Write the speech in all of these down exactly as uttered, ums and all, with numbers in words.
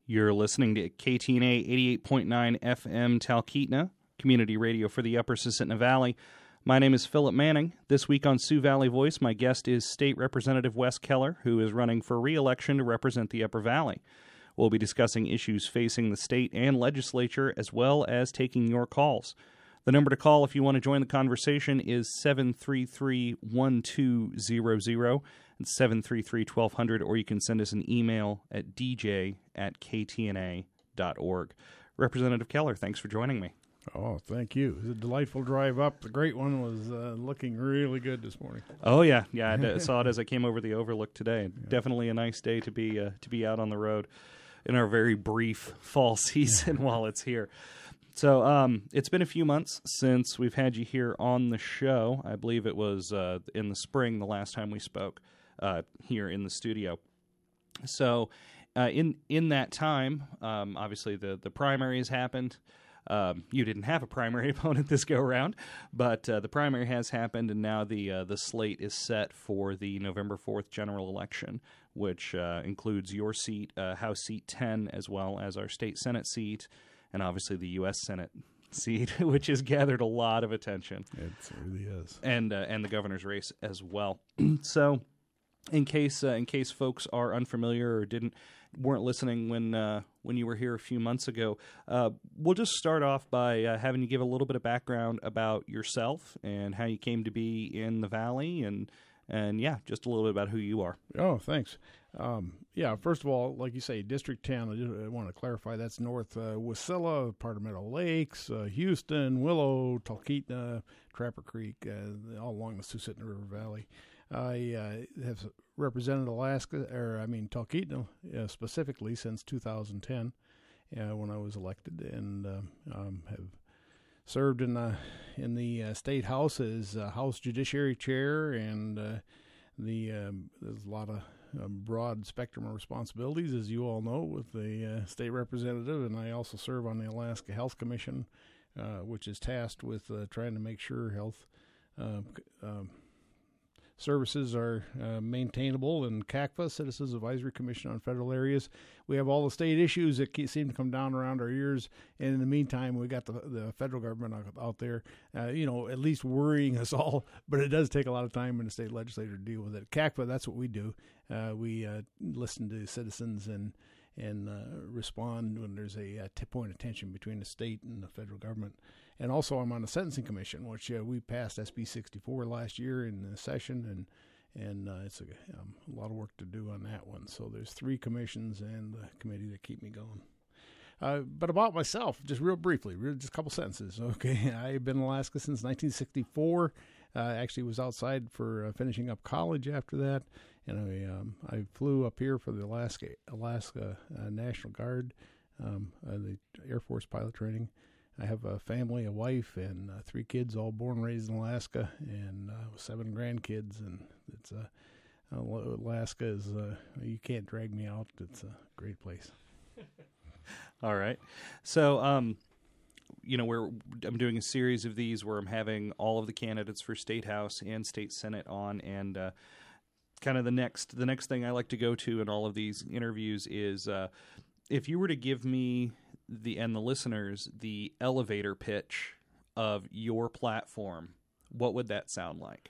You're listening to K T N A eighty-eight point nine F M Talkeetna, community radio for the Upper Susitna Valley. My name is Philip Manning. This week on Sioux Valley Voice, my guest is State Representative Wes Keller, who is running for re-election to represent the Upper Valley. We'll be discussing issues facing the state and legislature, as well as taking your calls. The number to call if you want to join the conversation is seven three three, one two zero zero. It's seven three three, one two zero zero, or you can send us an email at d j at k t n a dot org. Representative Keller, thanks for joining me. Oh, thank you. It was a delightful drive up. The great one was uh, looking really good this morning. Oh, yeah. Yeah, I d- saw it as I came over the overlook today. Yeah. Definitely a nice day to be uh, to be out on the road in our very brief fall season while it's here. So um, it's been a few months since we've had you here on the show. I believe it was uh, in the spring the last time we spoke. Uh, here in the studio. So uh, in in that time, um, obviously the, the primary has happened. Um, you didn't have a primary opponent this go-around, but uh, the primary has happened, and now the uh, the slate is set for the November fourth general election, which uh, includes your seat, uh, House Seat ten, as well as our state Senate seat, and obviously the U S Senate seat, which has gathered a lot of attention. It really is. And, uh, and the governor's race as well. So... In case uh, in case folks are unfamiliar or didn't weren't listening when uh, when you were here a few months ago, uh, we'll just start off by uh, having you give a little bit of background about yourself and how you came to be in the Valley, and and yeah, just a little bit about who you are. Oh, thanks. Um, yeah, first of all, like you say, District ten. I, just, I want to clarify that's North uh, Wasilla, part of Meadow Lakes, uh, Houston, Willow, Talkeetna, Trapper Creek, uh, all along the Susitna River Valley. I uh, have represented Alaska, or I mean Talkeetna uh, specifically since two thousand ten, uh, when I was elected, and uh, um, have served in the in the uh, state house as uh, House Judiciary Chair, and uh, the um, there's a lot of um, broad spectrum of responsibilities, as you all know, with the uh, state representative, and I also serve on the Alaska Health Commission, uh, which is tasked with uh, trying to make sure health Uh, um, services are uh, maintainable, and C A C F A, Citizens Advisory Commission on Federal Areas. We have all the state issues that seem to come down around our ears, and in the meantime, we got the the federal government out there, uh, you know, at least worrying us all, but it does take a lot of time in the state legislature to deal with it. C A C F A, that's what we do. Uh, we uh, listen to citizens and and uh, respond when there's a, a tip point of tension between the state and the federal government. And also, I'm on the Sentencing Commission, which uh, we passed S B sixty-four last year in the session, and and uh, it's a, um, a lot of work to do on that one. So there's three commissions and the committee that keep me going. Uh, but about myself, just real briefly, real, just a couple sentences. Okay, I've been in Alaska since nineteen sixty-four. I uh, actually was outside for uh, finishing up college after that, and I um, I flew up here for the Alaska Alaska uh, National Guard, um, uh, the Air Force pilot training. I have a family, a wife, and uh, three kids, all born and raised in Alaska, and uh, seven grandkids. And it's uh, Alaska is uh, you can't drag me out. It's a great place. All right, so um, you know, we're I'm doing a series of these where I'm having all of the candidates for State House and State Senate on, and uh, kind of the next the next thing I like to go to in all of these interviews is uh, if you were to give me the and the listeners the elevator pitch of your platform, what would that sound like?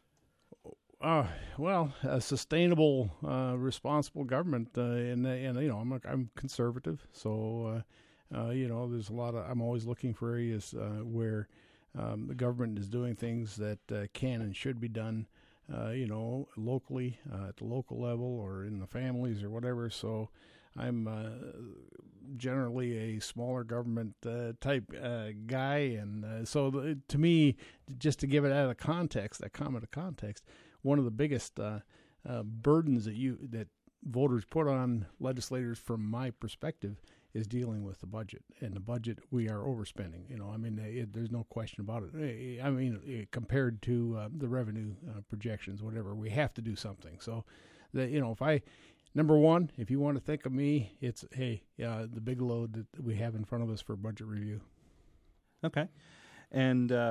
Uh, well, a sustainable, uh, responsible government, uh, and and you know, I'm a, I'm conservative, so uh, uh, you know, there's a lot of I'm always looking for areas uh, where um, the government is doing things that uh, can and should be done, uh, you know, locally uh, at the local level or in the families or whatever. So I'm uh, generally a smaller government uh, type uh, guy, and uh, so the, to me, just to give it out of context, that comment of context, one of the biggest uh, uh, burdens that you that voters put on legislators, from my perspective, is dealing with the budget. And the budget, we are overspending. You know, I mean, it, there's no question about it. I mean, compared to uh, the revenue uh, projections, whatever, we have to do something. So, the, you know, if I Number one, if you want to think of me, it's, hey, uh, the big load that we have in front of us for budget review. Okay. And uh,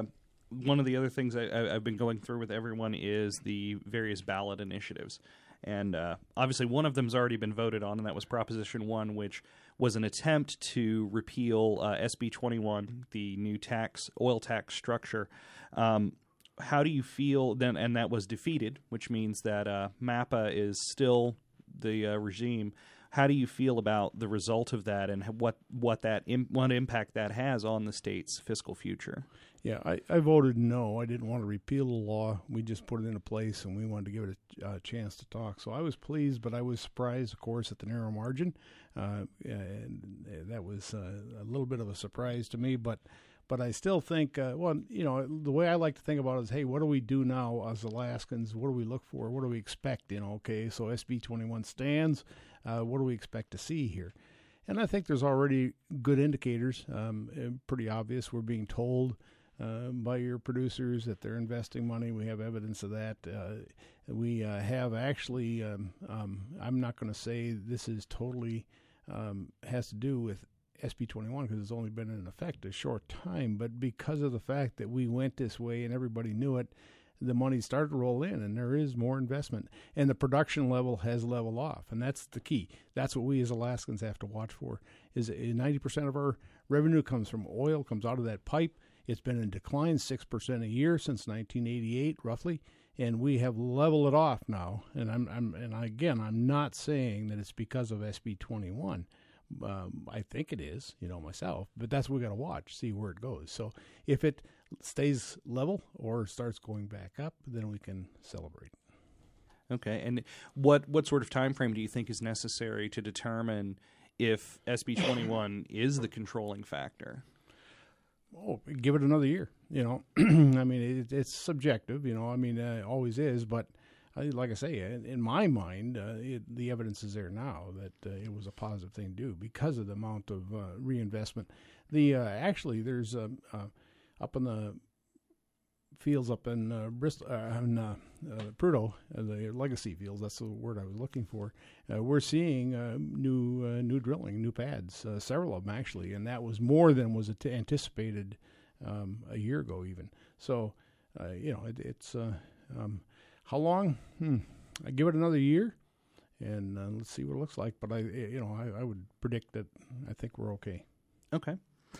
one of the other things I, I, I've been going through with everyone is the various ballot initiatives. And uh, obviously one of them's already been voted on, and that was Proposition one, which was an attempt to repeal uh, S B twenty-one, the new tax, oil tax structure. Um, how do you feel then? And that was defeated, which means that uh, MAPA is still the uh, regime. How do you feel about the result of that, and what what that Im- what impact that has on the state's fiscal future? Yeah, I, I voted no. I didn't want to repeal the law. We just put it into place, and we wanted to give it a uh, chance to talk. So I was pleased, but I was surprised, of course, at the narrow margin. Uh, and that was uh, a little bit of a surprise to me, but but I still think, uh, well, you know, the way I like to think about it is, hey, what do we do now as Alaskans? What do we look for? What do we expect? You know, okay, so S B twenty-one stands. Uh, what do we expect to see here? And I think there's already good indicators, um, pretty obvious. We're being told uh, by your producers that they're investing money. We have evidence of that. Uh, we uh, have actually, um, um, I'm not going to say this is totally um, has to do with S B twenty-one because it's only been in effect a short time, but because of the fact that we went this way and everybody knew it, the money started to roll in, and there is more investment, and the production level has leveled off, and that's the key. That's what we as Alaskans have to watch for. Is ninety percent of our revenue comes from oil, comes out of that pipe. It's been in decline six percent a year since nineteen eighty-eight, roughly, and we have leveled it off now. And I'm, I'm and again, I'm not saying that it's because of S B twenty-one. Um, I think it is, you know, myself, but that's what we got to watch, see where it goes. So if it stays level or starts going back up, then we can celebrate. Okay, and what what sort of time frame do you think is necessary to determine if S B twenty-one is the controlling factor? Oh, give it another year. You know, I mean, it, it's subjective. You know, I mean, uh, it always is, but. Like I say, in my mind, uh, it, the evidence is there now that uh, it was a positive thing to do because of the amount of uh, reinvestment. The uh, actually, there's uh, uh, up in the fields up in uh, Bristol, uh, in uh, uh, Prudhoe, uh, the legacy fields. That's the word I was looking for. Uh, we're seeing uh, new uh, new drilling, new pads, uh, several of them actually, and that was more than was anticipated um, a year ago, even. So, uh, you know, it, it's. Uh, um, How long? Hmm. I give it another year, and uh, let's see what it looks like. But I, you know, I, I would predict that I think we're okay. Okay.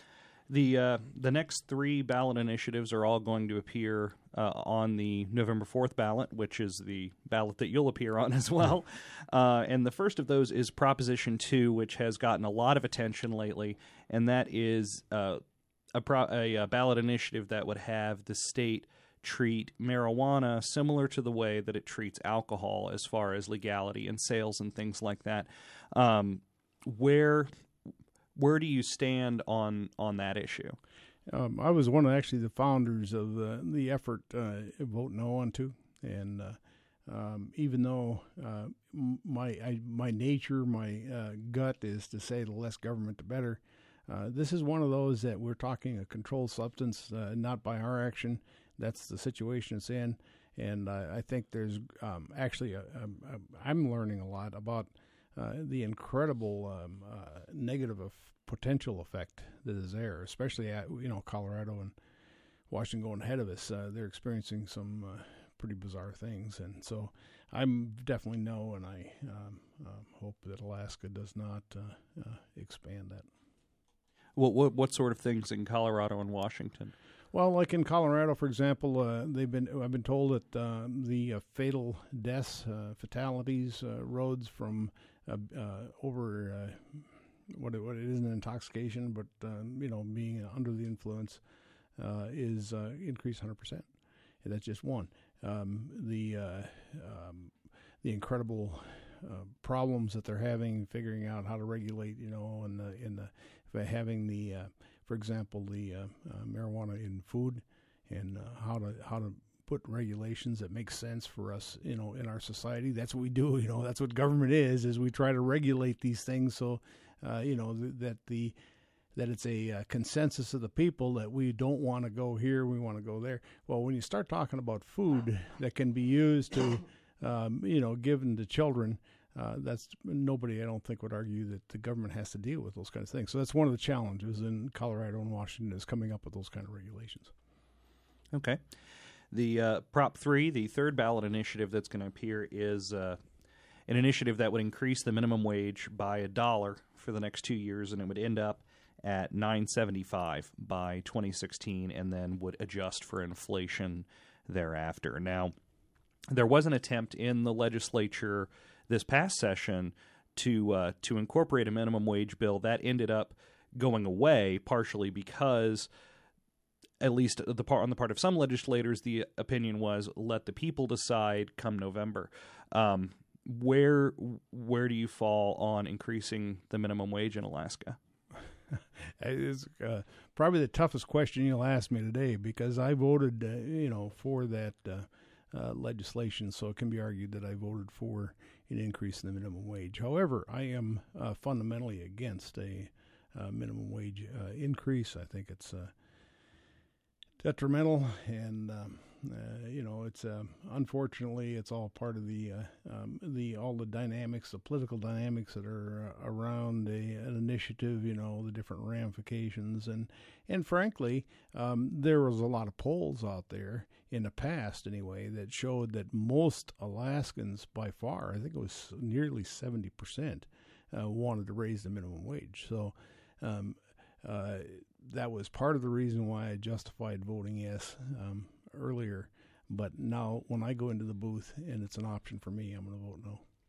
The uh, the next three ballot initiatives are all going to appear uh, on the November fourth ballot, which is the ballot that you'll appear on as well. Uh, and the first of those is Proposition two, which has gotten a lot of attention lately, and that is uh, a, pro- a, a ballot initiative that would have the state treat marijuana similar to the way that it treats alcohol as far as legality and sales and things like that. Um, where where do you stand on on that issue? Um, I was one of actually the founders of the, the effort uh, Vote No on two, and uh, um, even though uh, my I, my nature, my uh, gut is to say the less government, the better. Uh, this is one of those that we're talking a controlled substance, uh, not by our action. That's the situation it's in, and uh, I think there's um, actually a, a, a, I'm learning a lot about uh, the incredible um, uh, negative of potential effect that is there, especially at you know Colorado and Washington going ahead of us. Uh, they're experiencing some uh, pretty bizarre things, and so I'm definitely no, and I um, um, hope that Alaska does not uh, uh, expand that. What, what what sort of things in Colorado and Washington? Well, like in Colorado, for example, uh, they've been. I've been told that uh, the uh, fatal deaths, uh, fatalities, uh, roads from uh, uh, over uh, what it, what it is an intoxication, but um, you know, being under the influence, uh, is uh, increased one hundred percent. And that's just one. Um, the uh, um, the incredible uh, problems that they're having figuring out how to regulate, you know, in the in the having the uh, for example, the uh, uh, marijuana in food, and uh, how to how to put regulations that make sense for us, you know, in our society. That's what we do. You know, that's what government is. Is we try to regulate these things so, uh, you know, th- that the that it's a uh, consensus of the people that we don't want to go here, we want to go there. Well, when you start talking about food that can be used to, um, you know, given to children. Uh, that's nobody, I don't think, would argue that the government has to deal with those kinds of things. So that's one of the challenges in Colorado and Washington is coming up with those kind of regulations. Okay. The uh, Prop three, the third ballot initiative that's going to appear, is uh, an initiative that would increase the minimum wage by a dollar for the next two years, and it would end up at nine seventy-five by twenty sixteen, and then would adjust for inflation thereafter. Now, there was an attempt in the legislature this past session to uh, to incorporate a minimum wage bill. That ended up going away, partially because, at least the part on the part of some legislators, the opinion was let the people decide come November. Um, where where do you fall on increasing the minimum wage in Alaska? It's uh, probably the toughest question you'll ask me today, because I voted, uh, you know, for that uh, uh, legislation. So it can be argued that I voted for an increase in the minimum wage. However, I am uh, fundamentally against a uh, minimum wage uh, increase. I think it's uh, detrimental, and um, uh, you know, it's uh, unfortunately it's all part of the uh, um, the all the dynamics, the political dynamics that are uh, around a, an initiative. You know, the different ramifications, and and frankly, um, there was a lot of polls out there in the past, anyway, that showed that most Alaskans, by far, I think it was nearly seventy percent, uh, wanted to raise the minimum wage. So. Um, uh, that was part of the reason why I justified voting yes um, earlier. But now when I go into the booth and it's an option for me, I'm going to vote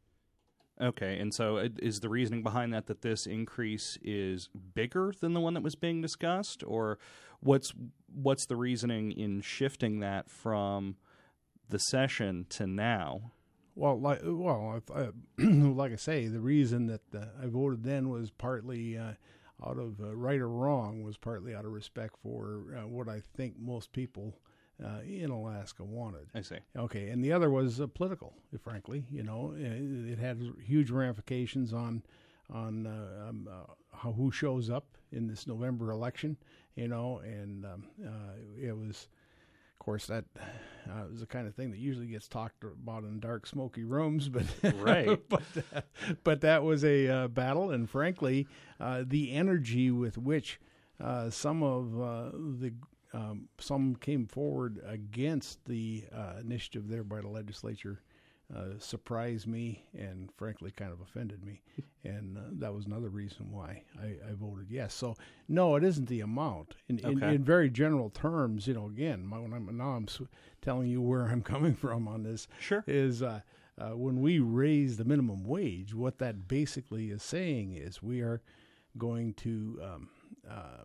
no. Okay, and so is the reasoning behind that that this increase is bigger than the one that was being discussed? Or what's what's the reasoning in shifting that from the session to now? Well, like, well, I, like I say, the reason that uh, I voted then was partly uh, out of uh, right or wrong, was partly out of respect for uh, what I think most people uh, in Alaska wanted. I see. Okay, and the other was uh, political, frankly. You know, it, it had huge ramifications on on uh, um, uh, how who shows up in this November election. You know, and um, uh, it was. Of course, that uh, is the kind of thing that usually gets talked about in dark, smoky rooms. But right, but uh, but that was a uh, battle, and frankly, uh, the energy with which uh, some of uh, the um, some came forward against the uh, initiative there by the legislature uh, surprised me, and frankly, kind of offended me, and uh, that was another reason why I, I voted yes. So no, it isn't the amount. In, in, okay. in very general terms, you know, again, my, when I'm, now I'm telling you where I'm coming from on this. Sure. Is uh, uh, when we raise the minimum wage, what that basically is saying is we are going to um, uh,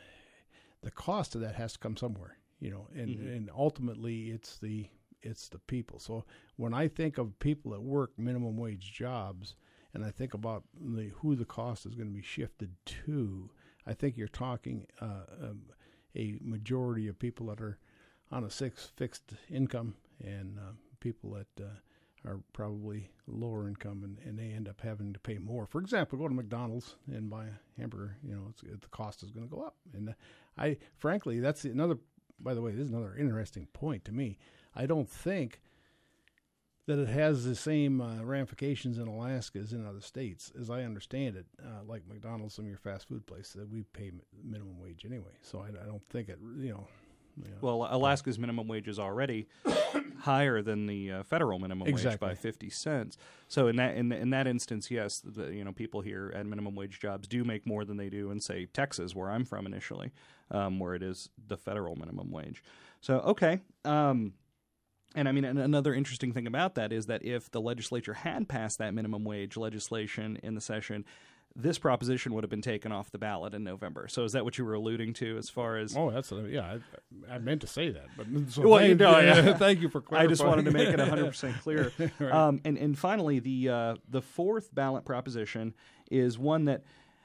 the cost of that has to come somewhere, you know, and, mm-hmm. and ultimately it's the it's the people. So when I think of people that work minimum wage jobs, and I think about the, who the cost is going to be shifted to, I think you're talking uh, um, a majority of people that are on a six fixed income, and uh, people that uh, are probably lower income, and, and they end up having to pay more. For example, go to McDonald's and buy a hamburger. You know, it's, the cost is going to go up. And uh, I, frankly, that's another. By the way, this is another interesting point to me. I don't think that it has the same uh, ramifications in Alaska as in other states. As I understand it, uh, like McDonald's, some of your fast food places, that we pay mi- minimum wage anyway. So I, I don't think it, you know. You know well, Alaska's minimum wage is already higher than the uh, federal minimum exactly. wage by fifty cents. So in that in, in that instance, yes, the, you know, people here at minimum wage jobs do make more than they do in, say, Texas, where I'm from initially, um, where it is the federal minimum wage. So okay. Um, And I mean, another interesting thing about that is that if the legislature had passed that minimum wage legislation in the session, this proposition would have been taken off the ballot in November. So is that what you were alluding to as far as... Oh, that's a, yeah, I, I meant to say that. But so well, thank, you know, yeah. thank you for clarifying. I just wanted to make it one hundred percent clear. Right. um, and, and finally, the uh, the fourth ballot proposition is one that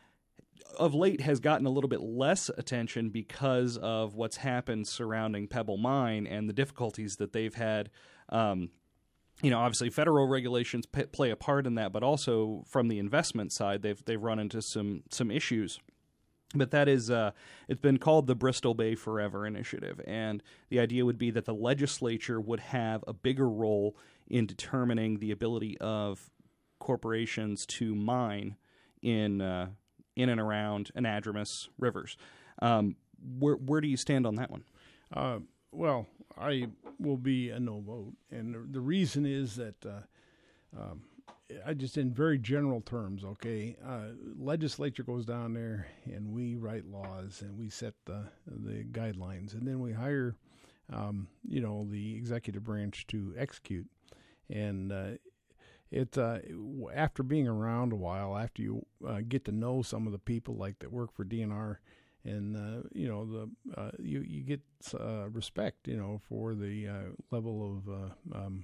of late has gotten a little bit less attention because of what's happened surrounding Pebble Mine and the difficulties that they've had. Um, you know, obviously federal regulations p- play a part in that, but also from the investment side, they've they've run into some some issues. But that is, uh, it's been called the Bristol Bay Forever Initiative, and the idea would be that the legislature would have a bigger role in determining the ability of corporations to mine in uh, in and around anadromous rivers. Um, where where do you stand on that one? Uh, well, I will be a no vote, and the, the reason is that uh, um, I just, in very general terms, okay, uh, legislature goes down there and we write laws and we set the the guidelines, and then we hire, um, you know, the executive branch to execute, and uh, it uh, after being around a while, after you uh, get to know some of the people like that work for D N R. And uh, you know the uh, you you get uh, respect, you know, for the uh, level of uh, um,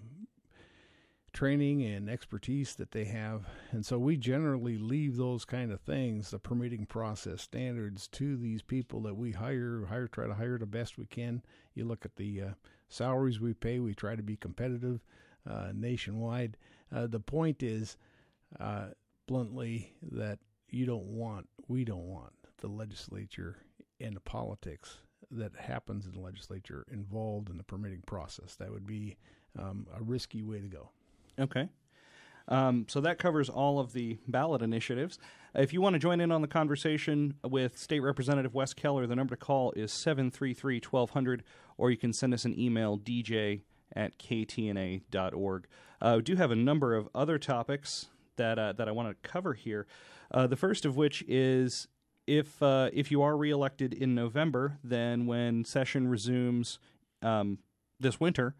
training and expertise that they have, and so we generally leave those kind of things, the permitting process standards, to these people that we hire. Hire try to hire the best we can. You look at the uh, salaries we pay; we try to be competitive uh, nationwide. Uh, the point is, uh, bluntly, that you don't want, we don't want the legislature and the politics that happens in the legislature involved in the permitting process. That would be um, a risky way to go. Okay. Um, so that covers all of the ballot initiatives. If you want to join in on the conversation with State Representative Wes Keller, the number to call is seven three three, one two zero zero, or you can send us an email, d j at k t n a dot org. Uh, we do have a number of other topics that uh, that I want to cover here. Uh, the first of which is If uh, if you are reelected in November, then when session resumes um, this winter,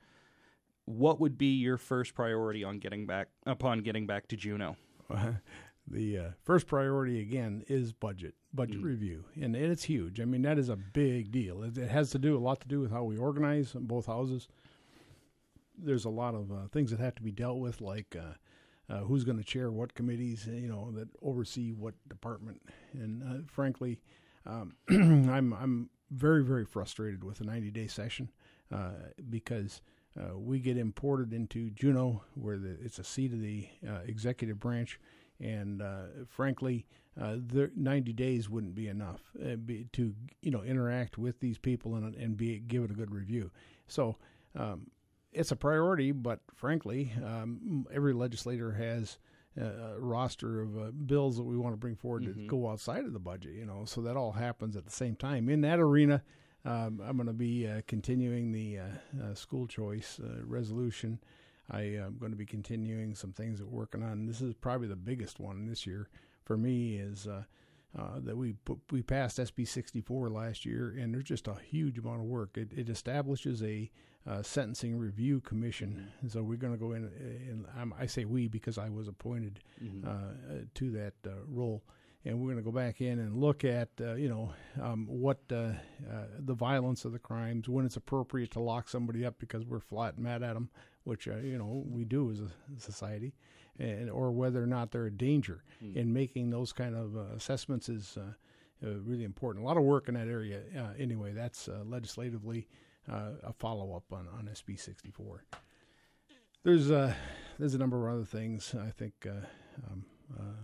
what would be your first priority on getting back upon getting back to Juneau? Uh, the uh, first priority again is budget budget mm. review, and it's huge. I mean, that is a big deal. It, it has to do a lot to do with how we organize in both houses. There's a lot of uh, things that have to be dealt with, like. Uh, Uh, who's going to chair what committees, you know, that oversee what department. And uh, frankly, um, I'm I'm very, very frustrated with the ninety-day session uh, because uh, we get imported into Juneau, where the, it's a seat of the uh, executive branch, and uh, frankly, uh, the ninety days wouldn't be enough uh, be, to, you know, interact with these people and and be give it a good review. So. Um, It's a priority, but frankly, um, every legislator has a roster of uh, bills that we want to bring forward mm-hmm. to go outside of the budget, you know, so that all happens at the same time. In that arena, um, I'm going to be uh, continuing the uh, uh, school choice uh, resolution. I am going to be continuing some things that we're working on. This is probably the biggest one this year for me is uh, uh, that we put, we passed S B sixty-four last year, and there's just a huge amount of work. It, it establishes a Uh, sentencing review commission, and so we're going to go in, and I'm, I say we because I was appointed mm-hmm. uh, to that uh, role, and we're going to go back in and look at, uh, you know, um, what uh, uh, the violence of the crimes, when it's appropriate to lock somebody up because we're flat mad at them, which uh, you know we do as a society, and or whether or not they're a danger. Mm-hmm. And making those kind of uh, assessments is uh, uh, really important. A lot of work in that area. Uh, anyway, that's uh, legislatively. Uh, a follow-up on, on S B sixty-four. There's uh, there's a number of other things. I think uh, um, uh,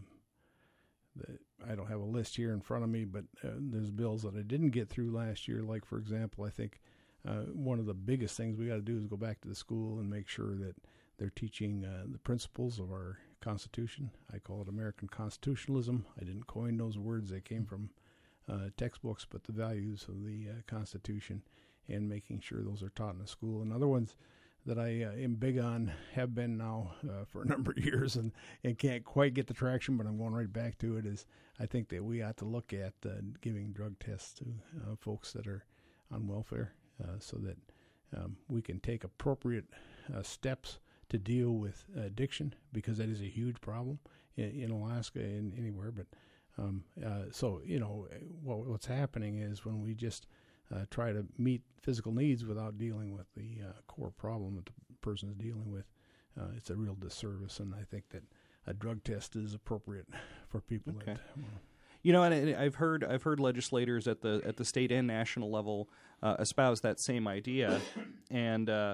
that I don't have a list here in front of me, but uh, there's bills that I didn't get through last year. Like, for example, I think uh, one of the biggest things we got to do is go back to the school and make sure that they're teaching uh, the principles of our Constitution. I call it American constitutionalism. I didn't coin those words. They came from uh, textbooks, but the values of the uh, Constitution, and making sure those are taught in the school. And other ones that I uh, am big on, have been now uh, for a number of years, and, and can't quite get the traction, but I'm going right back to it, is I think that we ought to look at uh, giving drug tests to uh, folks that are on welfare uh, so that um, we can take appropriate uh, steps to deal with addiction, because that is a huge problem in, in Alaska and anywhere. But um, uh, so, you know, what, what's happening is when we just Uh, try to meet physical needs without dealing with the uh, core problem that the person is dealing with, uh, it's a real disservice. And I think that a drug test is appropriate for people. Okay. That, well, you know, and I've heard I've heard legislators at the at the state and national level uh, espouse that same idea, and uh,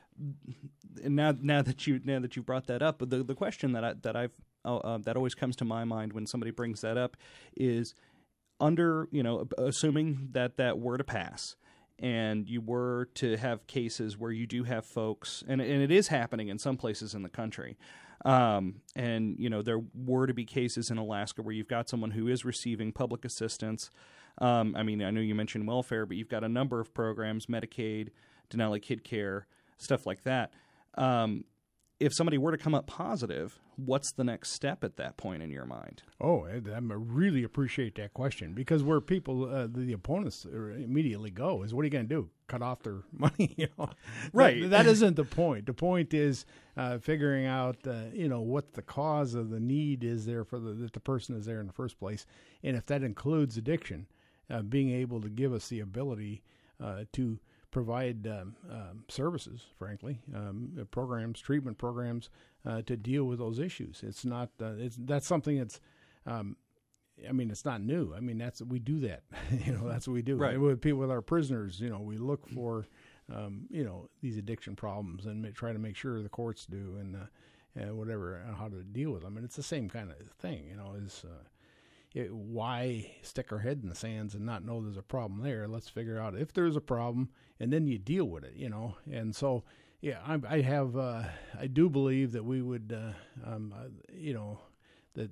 and now now that you now that you brought that up, the the question that I, that I've uh, uh, that always comes to my mind when somebody brings that up is, under, you know, assuming that that were to pass and you were to have cases where you do have folks, and, and it is happening in some places in the country, um, and, you know, there were to be cases in Alaska where you've got someone who is receiving public assistance. Um, I mean, I know you mentioned welfare, but you've got a number of programs, Medicaid, Denali Kid Care, stuff like that. Um, if somebody were to come up positive, what's the next step at that point in your mind? Oh, I, I really appreciate that question, because where people, uh, the opponents immediately go is, what are you going to do? Cut off their money? You know? Right. That, that isn't the point. The point is uh, figuring out, uh, you know, what the cause of the need is there for the, that the person is there in the first place. And if that includes addiction, uh, being able to give us the ability uh, to provide um, um, services, frankly, um, programs, treatment programs uh, to deal with those issues. It's not, uh, it's, that's something that's, um, I mean, it's not new. I mean, that's, we do that, you know, that's what we do. Right. With people, with our prisoners, you know, we look for, um, you know, these addiction problems and ma- try to make sure the courts do and, uh, and whatever, and how to deal with them. And it's the same kind of thing, you know, is, uh, It, why stick our head in the sands and not know there's a problem there? Let's figure out if there's a problem, and then you deal with it, you know. And so, yeah, I, I have, uh, I do believe that we would, uh, um, uh, you know, that.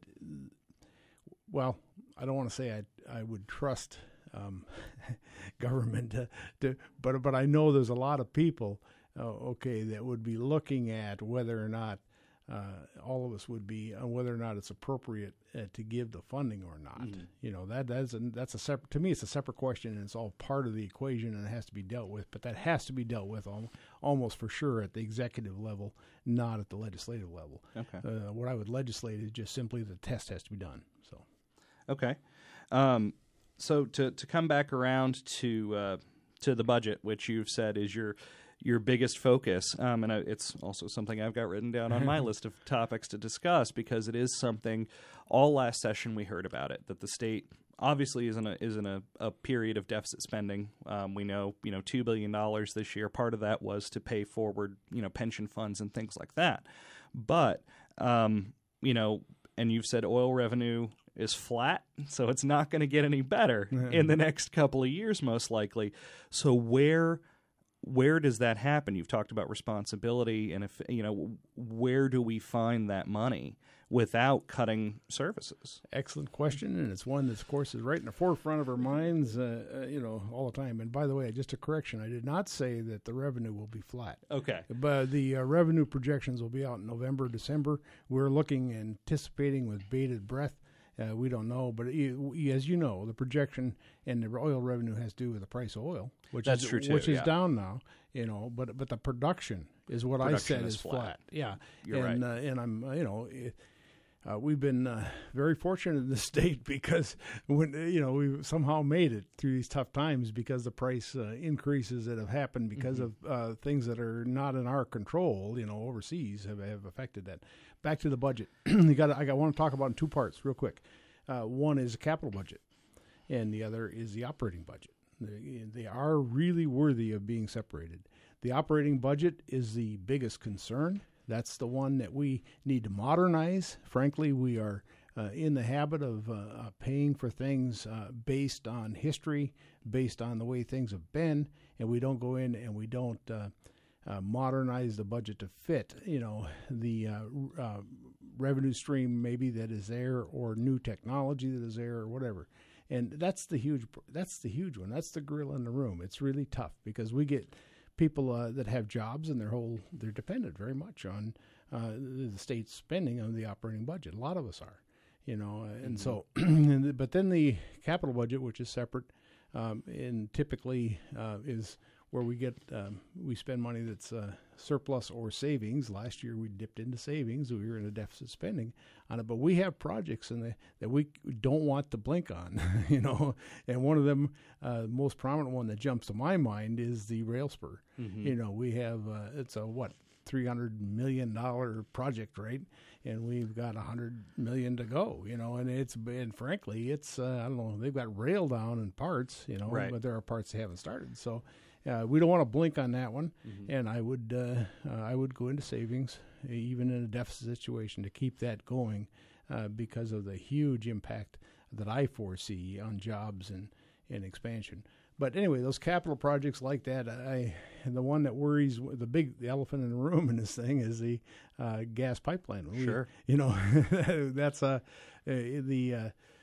Well, I don't want to say I I would trust um, government to, to, but but I know there's a lot of people, uh, okay, that would be looking at whether or not. Uh, all of us would be on whether or not it's appropriate uh, to give the funding or not. Mm. You know, that that's a, that's a separate, to me, it's a separate question, and it's all part of the equation, and it has to be dealt with. But that has to be dealt with al- almost for sure at the executive level, not at the legislative level. Okay. Uh, what I would legislate is just simply the test has to be done. So, okay. Um, so to to come back around to uh, to the budget, which you've said is your your biggest focus, um, and it's also something I've got written down on my list of topics to discuss, because it is something all last session we heard about it, that the state obviously is in a, is in a, a period of deficit spending. Um, we know, you know, two billion dollars this year. Part of that was to pay forward, you know, pension funds and things like that. But, um, you know, and you've said oil revenue is flat, so it's not going to get any better in the next couple of years, most likely. So where... Where does that happen? You've talked about responsibility, and if you know, where do we find that money without cutting services? Excellent question, and it's one that, of course, is right in the forefront of our minds, uh, uh, you know, all the time. And by the way, just a correction: I did not say that the revenue will be flat. Okay, but the uh, revenue projections will be out in November, December. We're looking, anticipating with bated breath. Uh, we don't know, but it, as you know, the projection and the oil revenue has to do with the price of oil, which That's is true too, which is yeah. down now. You know, but but the production is what Production I said is is flat. flat. Yeah, You're and right. uh, and I'm uh, you know. It, Uh, we've been uh, very fortunate in this state because when you know we somehow made it through these tough times because the price uh, increases that have happened because mm-hmm. of uh, things that are not in our control, you know, overseas have, have affected that. Back to the budget, you got I got want to talk about in two parts, real quick. Uh, one is a capital budget, and the other is the operating budget. They, they are really worthy of being separated. The operating budget is the biggest concern. That's the one that we need to modernize. Frankly, we are uh, in the habit of uh, uh, paying for things uh, based on history, based on the way things have been, and we don't go in and we don't uh, uh, modernize the budget to fit, you know, the uh, uh, revenue stream maybe that is there, or new technology that is there, or whatever. And that's the huge. That's the huge one. That's the gorilla in the room. It's really tough because we get people uh, that have jobs and their whole they're dependent very much on uh, the state's spending on the operating budget. A lot of us are, you know, and mm-hmm. so. But then the capital budget, which is separate, um, and typically uh, is where we get um, we spend money that's uh, surplus or savings. Last year we dipped into savings. We were in a deficit spending on it, but we have projects in the that we don't want to blink on, you know. And one of them, uh, most prominent one that jumps to my mind is the rail spur. Mm-hmm. You know, we have uh, it's a what three hundred million dollar project, right? And we've got a hundred million to go, you know. And it's and frankly, it's uh, I don't know. They've got rail down in parts, you know, right. but there are parts they haven't started. So. Uh, we don't want to blink on that one, mm-hmm. and I would uh, uh, I would go into savings, even in a deficit situation, to keep that going uh, because of the huge impact that I foresee on jobs and, and expansion. But anyway, those capital projects like that, I and the one that worries, the big the elephant in the room in this thing is the uh, gas pipeline. We, sure, you know that's uh, uh, the. Uh,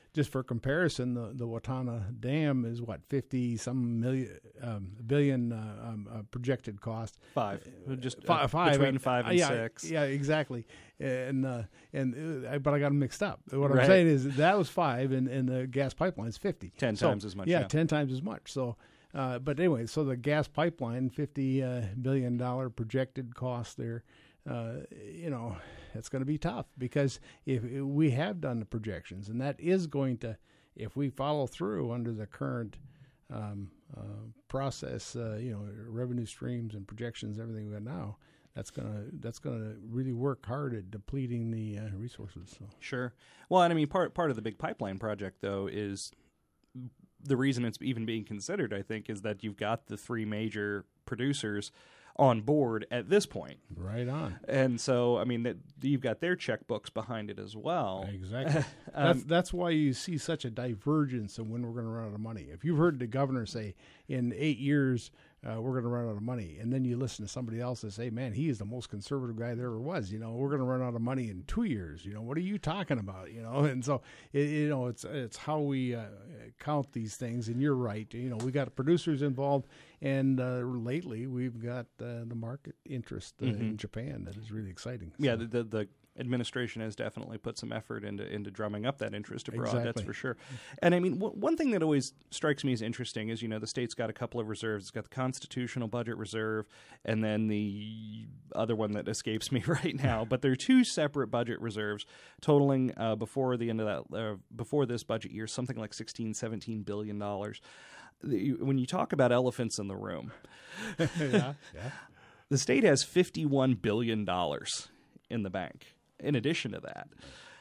just for comparison, the, the Watana Dam is what fifty some million um, billion uh, um, uh, projected cost. Five, just five, uh, five between uh, five and yeah, six. Yeah, exactly. And uh, and uh, but I got them mixed up. What Right. I'm saying is that was five, and, and the gas pipeline is fifty. Ten So, times as much. Yeah, Yeah. ten times as much. So. Uh, but anyway, so the gas pipeline, fifty uh, billion dollar projected cost there. Uh, you know, it's going to be tough because if, if we have done the projections, and that is going to, if we follow through under the current um, uh, process, uh, you know, revenue streams and projections, everything we got now, that's gonna that's gonna really work hard at depleting the uh, resources. So. Sure. Well, and I mean, part part of the big pipeline project, though, is the reason it's even being considered, I think, is that you've got the three major producers on board at this point. Right on. And so, I mean, that you've got their checkbooks behind it as well. Exactly. um, that's, that's why you see such a divergence of when we're going to run out of money. If you've heard the governor say, in eight years, uh, we're going to run out of money, and then you listen to somebody else and say, man, he is the most conservative guy there ever was. You know, we're going to run out of money in two years. You know, what are you talking about? You know, and so, it, you know, it's it's how we uh, count these things. And you're right. You know, we got producers involved, and uh, lately we've got uh, the market interest uh, mm-hmm. in Japan that is really exciting. Yeah, So. the, the the administration has definitely put some effort into into drumming up that interest abroad. Exactly. That's for sure. And I mean, w- one thing that always strikes me as interesting is, you know, the state's got a couple of reserves. It's got the Constitutional Budget Reserve, and then the other one that escapes me right now. But there are two separate budget reserves totaling uh, before the end of that uh, before this budget year something like sixteen, seventeen billion dollars. When you talk about elephants in the room, yeah, yeah. the state has fifty-one billion dollars in the bank. In addition to that,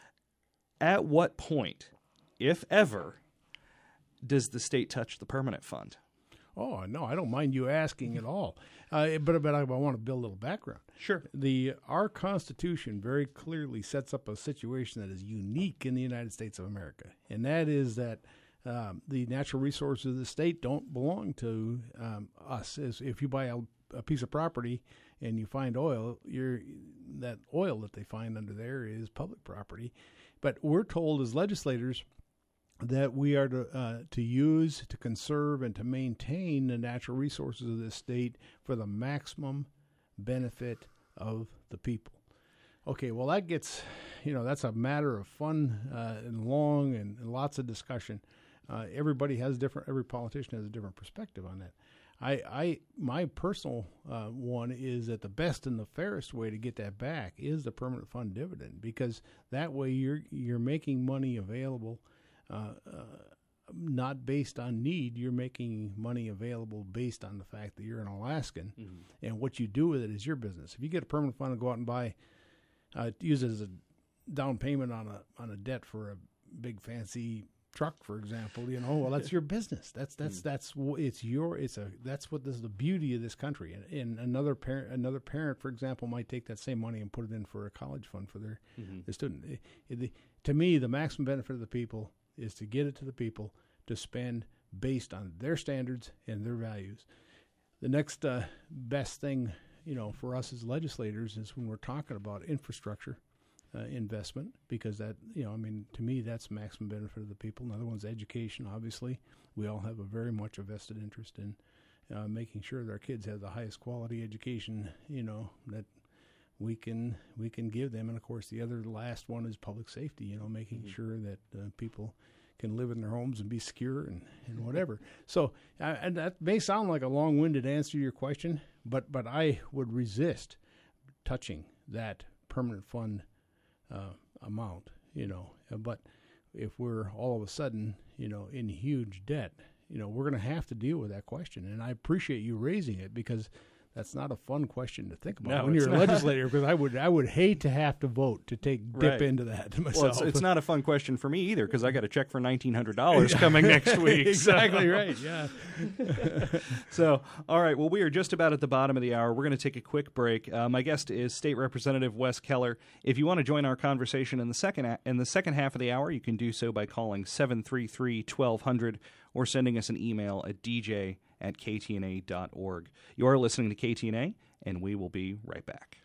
at what point, if ever, does the state touch the permanent fund? Oh, no, I don't mind you asking at all. Uh, but but I, I want to build a little background. Sure. The our Constitution very clearly sets up a situation that is unique in the United States of America, and that is that um, the natural resources of the state don't belong to um, us. As if you buy a, a piece of property and you find oil, you're, that oil that they find under there is public property. But we're told as legislators that we are to uh, to use, to conserve, and to maintain the natural resources of this state for the maximum benefit of the people. Okay, well, that gets, you know, that's a matter of fun uh, and long and, and lots of discussion. Uh, everybody has different, every politician has a different perspective on that. I, I, my personal uh, one is that the best and the fairest way to get that back is the permanent fund dividend, because that way you're you're making money available, uh, uh, not based on need. You're making money available based on the fact that you're an Alaskan, mm-hmm. and what you do with it is your business. If you get a permanent fund and go out and buy, uh, use it as a down payment on a on a debt for a big fancy truck, for example, you know, well, that's your business. That's that's that's it's your it's a that's what this is the beauty of this country. And, and another parent, another parent, for example, might take that same money and put it in for a college fund for their, mm-hmm. their student. It, it, to me, the maximum benefit of the people is to get it to the people to spend based on their standards and their values. The next uh, best thing, you know, for us as legislators is when we're talking about infrastructure. Uh, investment, because that, you know, I mean, to me, that's maximum benefit of the people. Another one's education, obviously. We all have a very much a vested interest in uh, making sure that our kids have the highest quality education, you know, that we can we can give them. And, of course, the other last one is public safety, you know, making mm-hmm. sure that uh, people can live in their homes and be secure and, and whatever. So, uh, and that may sound like a long-winded answer to your question, but, but I would resist touching that permanent fund Uh, amount, you know, but if we're all of a sudden, you know, in huge debt, you know, we're going to have to deal with that question. And I appreciate you raising it, because that's not a fun question to think about no, when you're a not. legislator, because I would I would hate to have to vote to take dip right. into that myself. Well, it's, it's not a fun question for me either, because I got a check for nineteen hundred dollars coming next week. Exactly so. right, yeah. So, all right, well, we are just about at the bottom of the hour. We're going to take a quick break. Uh, my guest is State Representative Wes Keller. If you want to join our conversation in the second a- in the second half of the hour, you can do so by calling seven three three, one two zero zero or sending us an email at d j at k t n a dot org. You are listening to K T N A, and we will be right back.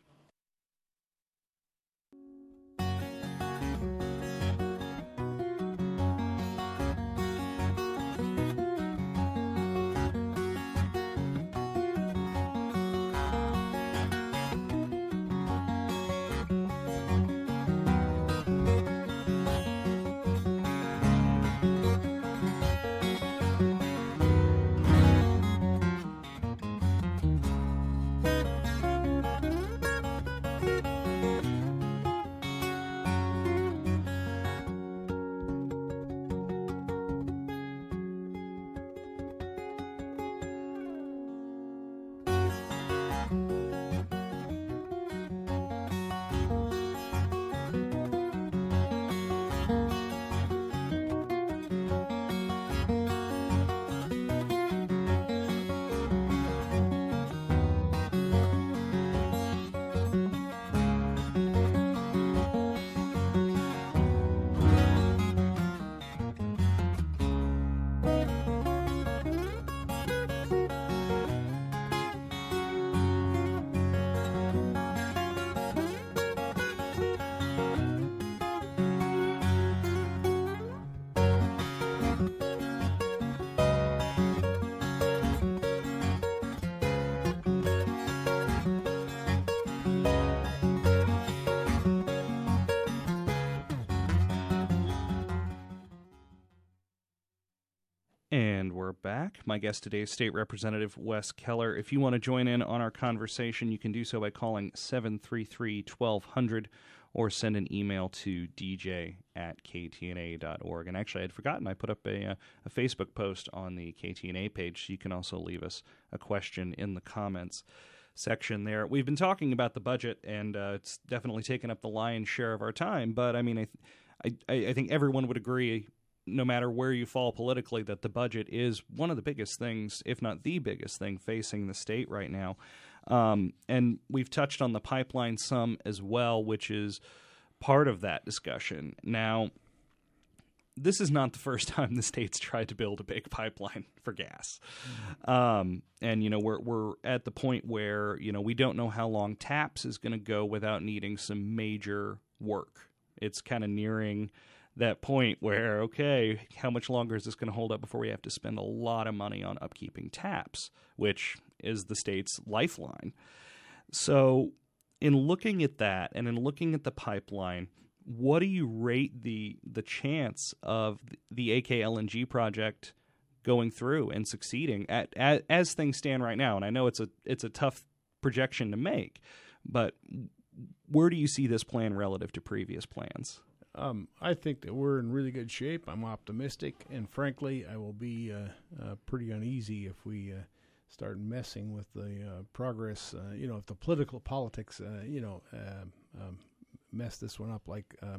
And we're back. My guest today is State Representative Wes Keller. If you want to join in on our conversation, you can do so by calling seven three three, twelve hundred or send an email to d j at k t n a dot org. And actually, I'd forgotten, I put up a, a Facebook post on the K T N A page, so you can also leave us a question in the comments section there. We've been talking about the budget, and uh, it's definitely taken up the lion's share of our time, but I mean, I, th- I, I think everyone would agree, no matter where you fall politically, that the budget is one of the biggest things, if not the biggest thing, facing the state right now. Um, and we've touched on the pipeline some as well, which is part of that discussion. Now, this is not the first time the state's tried to build a big pipeline for gas. Um, and, you know, we're we're at the point where, you know, we don't know how long TAPS is going to go without needing some major work. It's kind of nearing that point where, okay, how much longer is this going to hold up before we have to spend a lot of money on upkeeping TAPS, which is the state's lifeline. So in looking at that and in looking at the pipeline, what do you rate the the chance of the A K L N G project going through and succeeding at, as, as things stand right now? And I know it's a it's a tough projection to make, but where do you see this plan relative to previous plans? Um, I think that we're in really good shape. I'm optimistic, and frankly, I will be uh, uh, pretty uneasy if we uh, start messing with the uh, progress. Uh, you know, if the political politics, uh, you know, uh, um, mess this one up, like uh,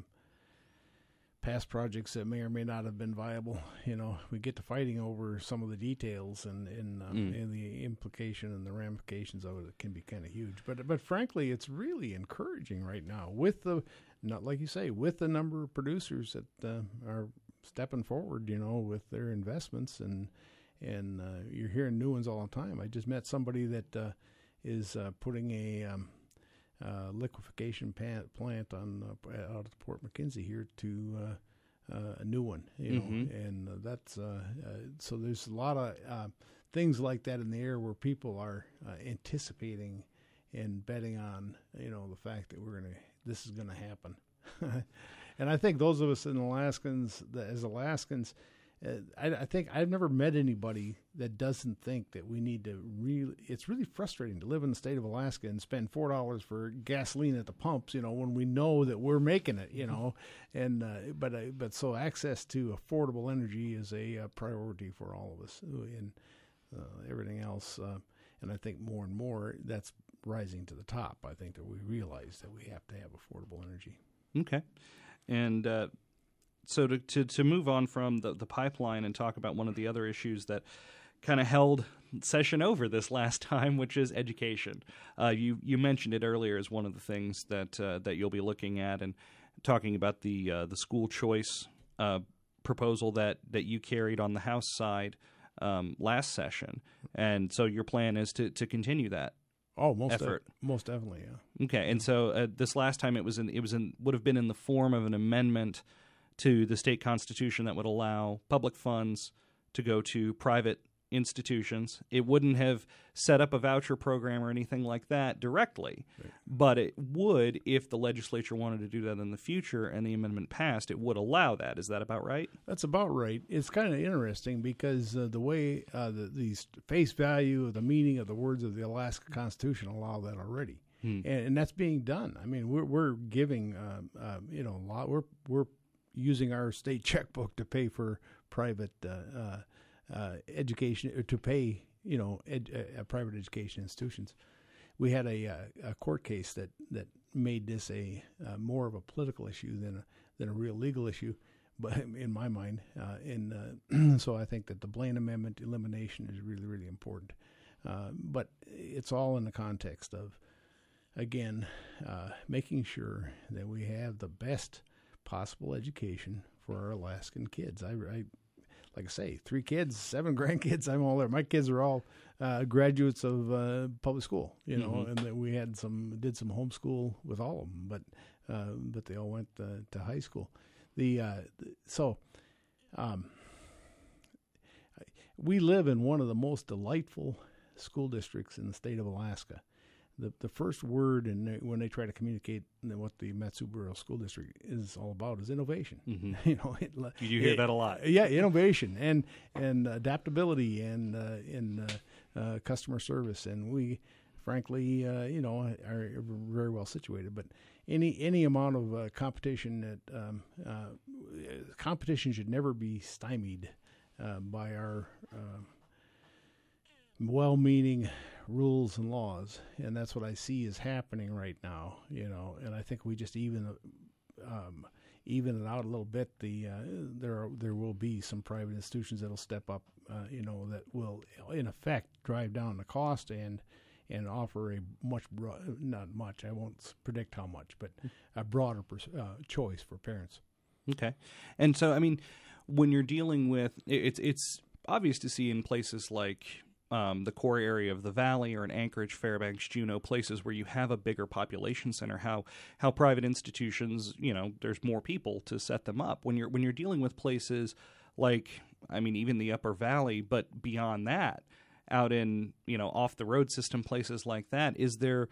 past projects that may or may not have been viable. You know, we get to fighting over some of the details, and and, um, mm. and the implication and the ramifications of it can be kind of huge. But but frankly, it's really encouraging right now with the. Not like you say, with the number of producers that uh, are stepping forward, you know, with their investments, and and uh, you're hearing new ones all the time. I just met somebody that uh, is uh, putting a um, uh, liquefaction plant, plant on uh, out of Port McKenzie here to uh, uh, a new one, you mm-hmm. know, and uh, that's uh, uh, so there's a lot of uh, things like that in the air where people are uh, anticipating and betting on, you know, the fact that we're going to. This is going to happen. And I think those of us in Alaskans, that as Alaskans, uh, I, I think I've never met anybody that doesn't think that we need to really, it's really frustrating to live in the state of Alaska and spend four dollars for gasoline at the pumps, you know, when we know that we're making it, you know, and, uh, but, uh, but so access to affordable energy is a uh, priority for all of us, and uh, everything else. Uh, and I think more and more that's rising to the top. I think that we realize that we have to have affordable energy. Okay. And uh, so to, to to move on from the, the pipeline and talk about one of the other issues that kind of held session over this last time, which is education. Uh, you you mentioned it earlier as one of the things that uh, that you'll be looking at, and talking about the uh, the school choice uh, proposal that, that you carried on the House side um, last session. And so your plan is to, to continue that. Oh, most effort. De- most definitely, yeah. Okay, and so uh, this last time it was in it was in would have been in the form of an amendment to the state constitution that would allow public funds to go to private institutions. It wouldn't have set up a voucher program or anything like that directly, right. But it would, if the legislature wanted to do that in the future and the amendment passed, it would allow that. Is that about right? That's about right. It's kind of interesting because uh, the way uh, the, the face value of the meaning of the words of the Alaska Constitution allow that already. Hmm. And, and that's being done. I mean, we're we're giving, uh, uh, you know, a lot. We're we're using our state checkbook to pay for private uh, uh, uh, education, or to pay, you know, ed, uh, private education institutions. We had a, uh, a court case that, that made this a uh, more of a political issue than a, than a real legal issue, but in my mind, uh, and uh, so I think that the Blaine Amendment elimination is really, really important. Uh, but it's all in the context of, again, uh, making sure that we have the best possible education for our Alaskan kids. I, I like I say, three kids, seven grandkids. I'm all there. My kids are all uh, graduates of uh, public school, you know, mm-hmm. and that we had some did some homeschool with all of them, but uh, but they all went uh, to high school. The uh, so um, we live in one of the most delightful school districts in the state of Alaska. the the first word and when they try to communicate what the Mat-Su-Borough School District is all about is innovation. Mm-hmm. You know, it, you do hear it, that a lot. Yeah, innovation and and adaptability and uh, in uh, uh, customer service, and we, frankly, uh, you know, are very well situated. But any any amount of uh, competition that um, uh, competition should never be stymied uh, by our uh, well-meaning rules and laws, and that's what I see is happening right now. You know, and I think we just even um, even it out a little bit. The uh, there are, there will be some private institutions that'll step up. Uh, you know, that will in effect drive down the cost and and offer a much broad, not much. I won't predict how much, but a broader pers- uh, choice for parents. Okay, and so I mean, when you're dealing with it's it's obvious to see in places like Um, the core area of the Valley or in Anchorage, Fairbanks, Juneau, places where you have a bigger population center, how how private institutions, you know, there's more people to set them up. When you're when you're dealing with places like, I mean, even the Upper Valley, but beyond that, out in, you know, off the road system, places like that, is there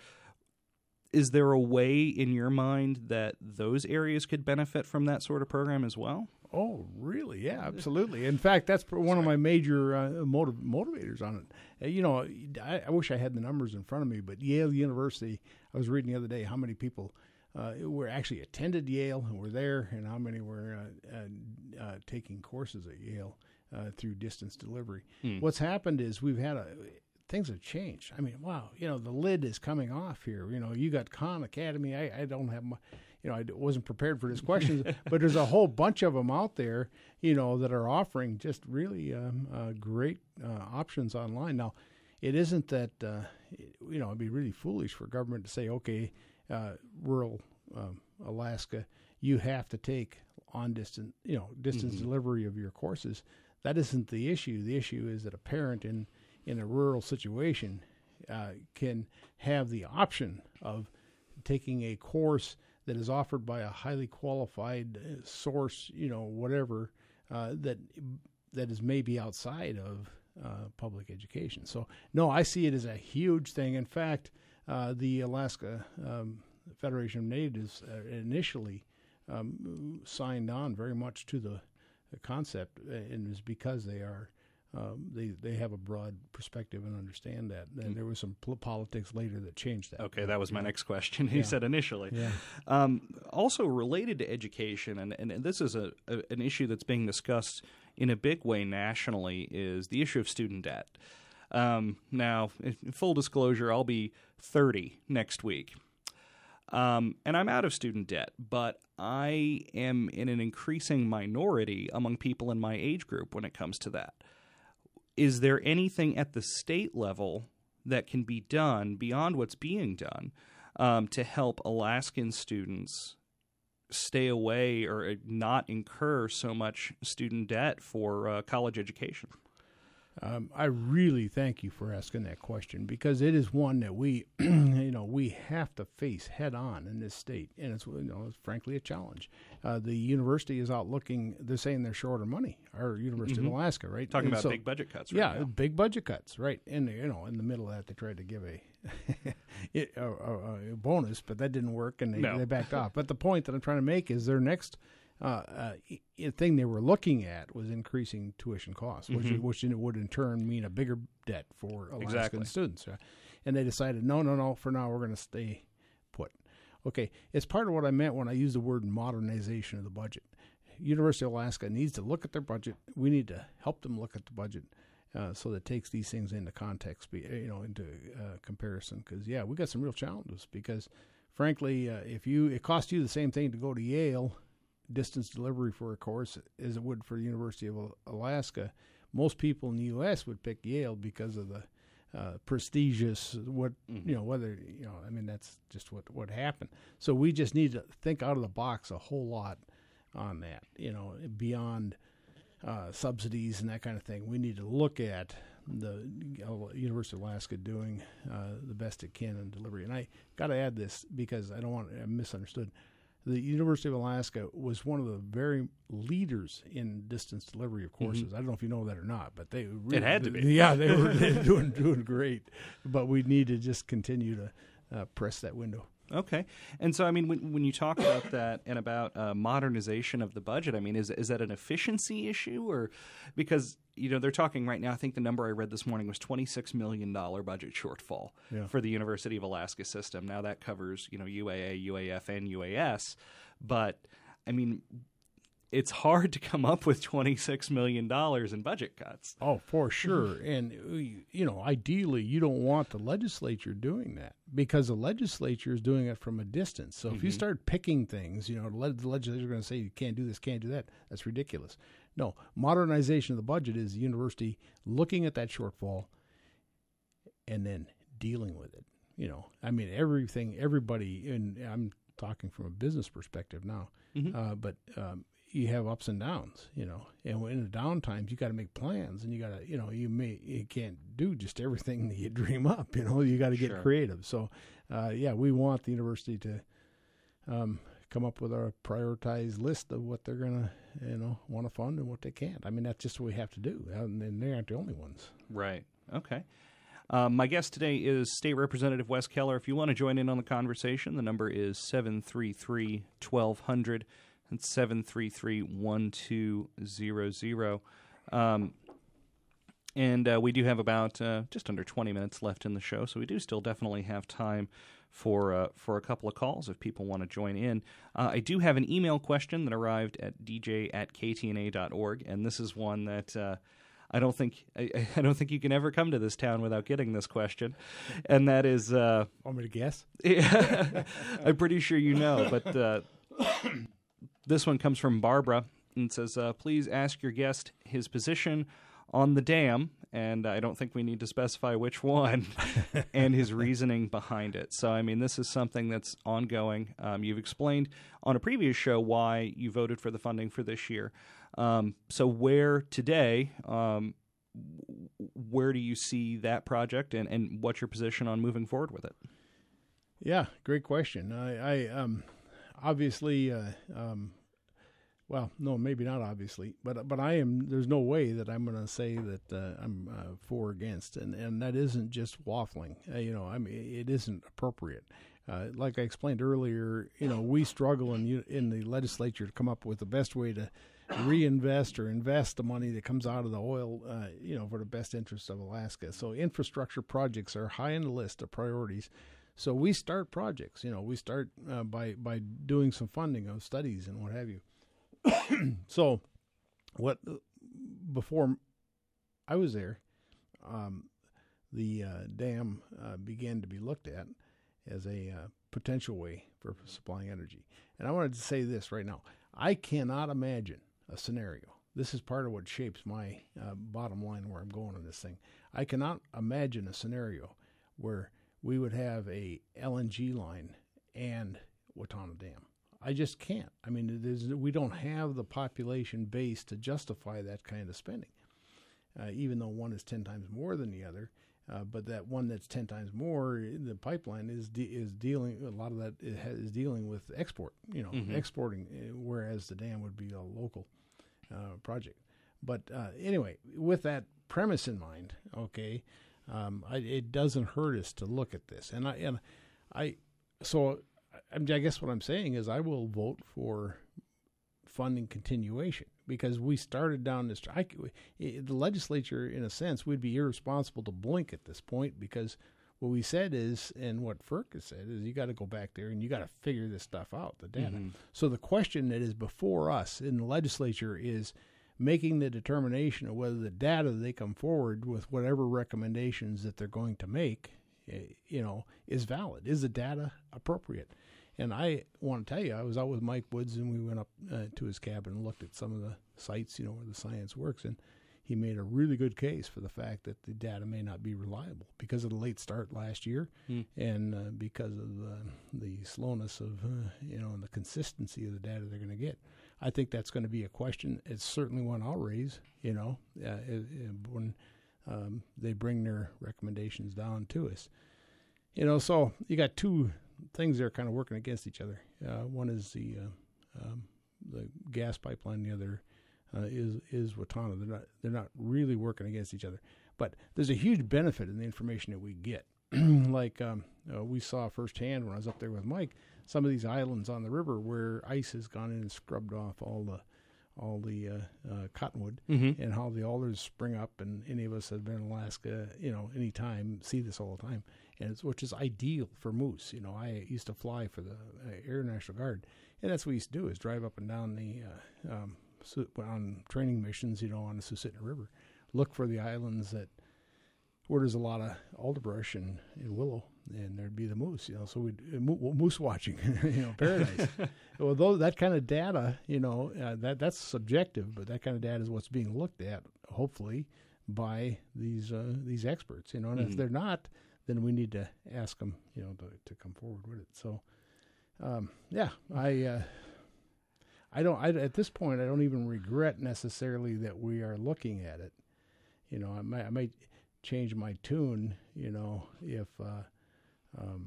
is there a way in your mind that those areas could benefit from that sort of program as well? Oh, really? Yeah, absolutely. In fact, that's one of my major uh, motiv- motivators on it. Uh, you know, I, I wish I had the numbers in front of me, but Yale University, I was reading the other day how many people uh, were actually attended Yale and were there, and how many were uh, uh, uh, taking courses at Yale uh, through distance delivery. Hmm. What's happened is we've had a things have changed. I mean, wow, you know, the lid is coming off here. You know, you got Khan Academy. I, I don't have my, you know, I wasn't prepared for this question, but there's a whole bunch of them out there, you know, that are offering just really um, uh, great uh, options online. Now, it isn't that, uh, you know, it'd be really foolish for government to say, okay, uh, rural um, Alaska, you have to take on distant, you know, distance mm-hmm. delivery of your courses. That isn't the issue. The issue is that a parent in in a rural situation uh, can have the option of taking a course that is offered by a highly qualified source, you know, whatever, uh, that that is maybe outside of uh, public education. So, no, I see it as a huge thing. In fact, uh, the Alaska um, Federation of Natives uh, initially um, signed on very much to the, the concept, and it was because they are Um, they they have a broad perspective and understand that. And there was some pol- politics later that changed that. Okay, that was my next question. You yeah. said initially. Yeah. Um, also related to education, and, and this is a, a an issue that's being discussed in a big way nationally, is the issue of student debt. Um, now, in full disclosure, I'll be thirty next week. Um, and I'm out of student debt, but I am in an increasing minority among people in my age group when it comes to that. Is there anything at the state level that can be done beyond what's being done um, to help Alaskan students stay away or not incur so much student debt for uh, college education? Um, I really thank you for asking that question, because it is one that we, you know, we have to face head on in this state, and it's, you know, it's frankly a challenge. Uh, the university is out looking; they're saying they're short of money. Our University mm-hmm. of Alaska, right? Talking and about so, big budget cuts. Right yeah, now. big budget cuts, right? And you know, in the middle of that, they tried to give a a, a, a bonus, but that didn't work, and they, no. they backed off. But the point that I'm trying to make is their next. Uh, uh, thing they were looking at was increasing tuition costs, which, mm-hmm. which would in turn mean a bigger debt for Alaskan exactly. students. Uh, and they decided, no, no, no, for now we're going to stay put. Okay, it's part of what I meant when I used the word modernization of the budget. University of Alaska needs to look at their budget. We need to help them look at the budget uh, so that it takes these things into context, you know, into uh, comparison. Because, yeah, we got some real challenges because, frankly, uh, if you it costs you the same thing to go to Yale distance delivery for a course as it would for the University of Alaska, most people in the U S would pick Yale because of the uh, prestigious what mm-hmm. you know whether you know I mean that's just what what happened. So we just need to think out of the box a whole lot on that, you know, beyond uh, subsidies and that kind of thing. We need to look at the University of Alaska doing uh, the best it can in delivery. And I got to add this because I don't want to I'm misunderstood. The University of Alaska was one of the very leaders in distance delivery of courses. Mm-hmm. I don't know if you know that or not, but they really, it had to be. Yeah, they were doing doing great. But we need to just continue to uh, press that window. Okay. And so, I mean, when, when you talk about that and about uh, modernization of the budget, I mean, is is that an efficiency issue? Or because, you know, they're talking right now, I think the number I read this morning was twenty-six million dollars budget shortfall yeah. for the University of Alaska system. Now that covers, you know, U A A, U A F, and U A S. But, I mean, it's hard to come up with twenty-six million dollars in budget cuts. Oh, for sure. And, you know, ideally, you don't want the legislature doing that because the legislature is doing it from a distance. So mm-hmm. if you start picking things, you know, the legislature is going to say you can't do this, can't do that. That's ridiculous. No, modernization of the budget is the university looking at that shortfall and then dealing with it. You know, I mean, everything, everybody, and I'm talking from a business perspective now, mm-hmm. uh, but um, you have ups and downs, you know, and in the down times, you got to make plans, and you got to, you know, you may, you can't do just everything that you dream up, you know, you got to get sure. creative. So, uh, yeah, we want the university to um, come up with a prioritized list of what they're going to, you know, want to fund and what they can't. I mean, that's just what we have to do, and they aren't the only ones. Right. Okay. Um, my guest today is State Representative Wes Keller. If you want to join in on the conversation, the number is seven three three, one two zero zero. It's seven three three, one two zero zero. Um, and uh, we do have about uh, just under twenty minutes left in the show, so we do still definitely have time for uh, for a couple of calls if people want to join in. Uh, I do have an email question that arrived at d j at k t n a dot org, and this is one that uh, I don't think I, I don't think you can ever come to this town without getting this question, and that is. Uh, Want me to guess? I'm pretty sure you know, but. Uh, This one comes from Barbara and says, uh, please ask your guest his position on the dam, and I don't think we need to specify which one, and his reasoning behind it. So, I mean, this is something that's ongoing. Um, you've explained on a previous show why you voted for the funding for this year. Um, so where today, um, where do you see that project, and, and what's your position on moving forward with it? Yeah, great question. I... I um... Obviously, uh, um, well, no, maybe not obviously, but but I am. There's no way that I'm going to say that uh, I'm uh, for or against, and, and that isn't just waffling. Uh, you know, I mean, it isn't appropriate. Uh, like I explained earlier, you know, we struggle in in the legislature to come up with the best way to reinvest or invest the money that comes out of the oil, uh, you know, for the best interests of Alaska. So infrastructure projects are high on the list of priorities. So we start projects, you know, we start uh, by by doing some funding of studies and what have you. So what before I was there, um, the uh, dam uh, began to be looked at as a uh, potential way for supplying energy. And I wanted to say this right now. I cannot imagine a scenario. This is part of what shapes my uh, bottom line where I'm going on this thing. I cannot imagine a scenario where we would have a L N G line and Watauga Dam. I just can't. I mean, it is, we don't have the population base to justify that kind of spending, uh, even though one is ten times more than the other. Uh, but that one that's ten times more, the pipeline is de- is dealing, a lot of that is dealing with export, you know, mm-hmm. exporting, whereas the dam would be a local uh, project. But uh, anyway, with that premise in mind, okay, Um, I, it doesn't hurt us to look at this, and I and I so I, I guess what I'm saying is I will vote for funding continuation because we started down this. I, the legislature, in a sense, would be irresponsible to blink at this point because what we said is, and what F E R C has said is, you got to go back there and you got to figure this stuff out, the data. Mm-hmm. So the question that is before us in the legislature is making the determination of whether the data they come forward with whatever recommendations that they're going to make, you know, is valid. Is the data appropriate? And I want to tell you, I was out with Mike Woods, and we went up uh, to his cabin and looked at some of the sites, you know, where the science works, and he made a really good case for the fact that the data may not be reliable because of the late start last year mm. and uh, because of uh, the slowness of, uh, you know, and the consistency of the data they're going to get. I think that's going to be a question. It's certainly one I'll raise, you know, uh, it, it, when um, they bring their recommendations down to us. You know, so you got two things that are kind of working against each other. Uh, one is the uh, um, the gas pipeline. The other uh, is is Watauga. They're not they're not really working against each other. But there's a huge benefit in the information that we get. like um, uh, we saw firsthand when I was up there with Mike, some of these islands on the river where ice has gone in and scrubbed off all the all the uh, uh, cottonwood, Mm-hmm. and how the alders spring up. And any of us that have been in Alaska, you know, any time see this all the time, and it's, which is ideal for moose. You know, I used to fly for the uh, Air National Guard, and that's what we used to do is drive up and down the uh, um, Su- on training missions, you know, on the Susitna River, look for the islands that where there's a lot of alderbrush and, and willow, and there'd be the moose, you know. So we'd uh, mo- moose watching, you know, paradise. Well, though that kind of data, you know, uh, that that's subjective, but that kind of data is what's being looked at, hopefully, by these uh, these experts, you know. And Mm-hmm. if they're not, then we need to ask them, you know, to to come forward with it. So, um, yeah, I. Uh, I don't. I, at this point, I don't even regret necessarily that we are looking at it. You know, I might, I might change my tune. You know, if uh, um,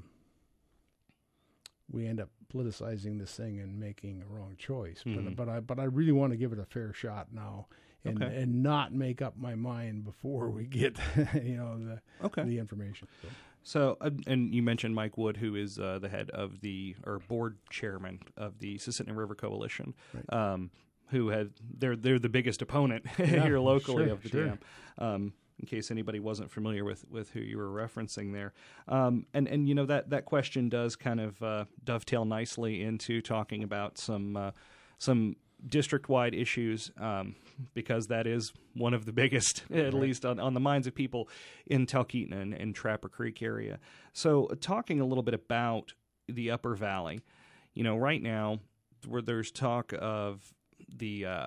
we end up politicizing this thing and making a wrong choice. Mm-hmm. But but I but I really want to give it a fair shot now, and Okay. and not make up my mind before we get you know the Okay. the information. So. So, uh, and you mentioned Mike Wood, who is uh, the head of the, or board chairman of the Susitna River Coalition, Right. um, who had, they're they're the biggest opponent Yeah, here locally sure, of the sure. dam. Um, in case anybody wasn't familiar with, with who you were referencing there, um, and and you know that that question does kind of uh, dovetail nicely into talking about some uh, some district-wide issues, um, because that is one of the biggest, at Right. least on, on the minds of people in Talkeetna and, and Trapper Creek area. So uh, talking a little bit about the Upper Valley, you know, right now where there's talk of the uh,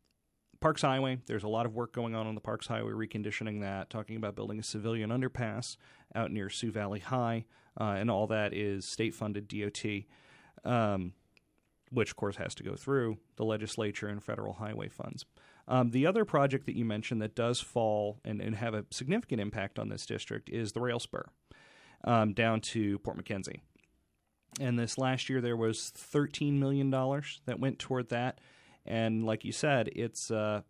Parks Highway, there's a lot of work going on on the Parks Highway, reconditioning that, talking about building a civilian underpass out near Sioux Valley High, uh, and all that is state-funded D O T. Um, which, of course, has to go through the legislature and federal highway funds. Um, the other project that you mentioned that does fall and, and have a significant impact on this district is the rail spur um, down to Port McKenzie. And this last year there was thirteen million dollars that went toward that. And like you said, it's uh,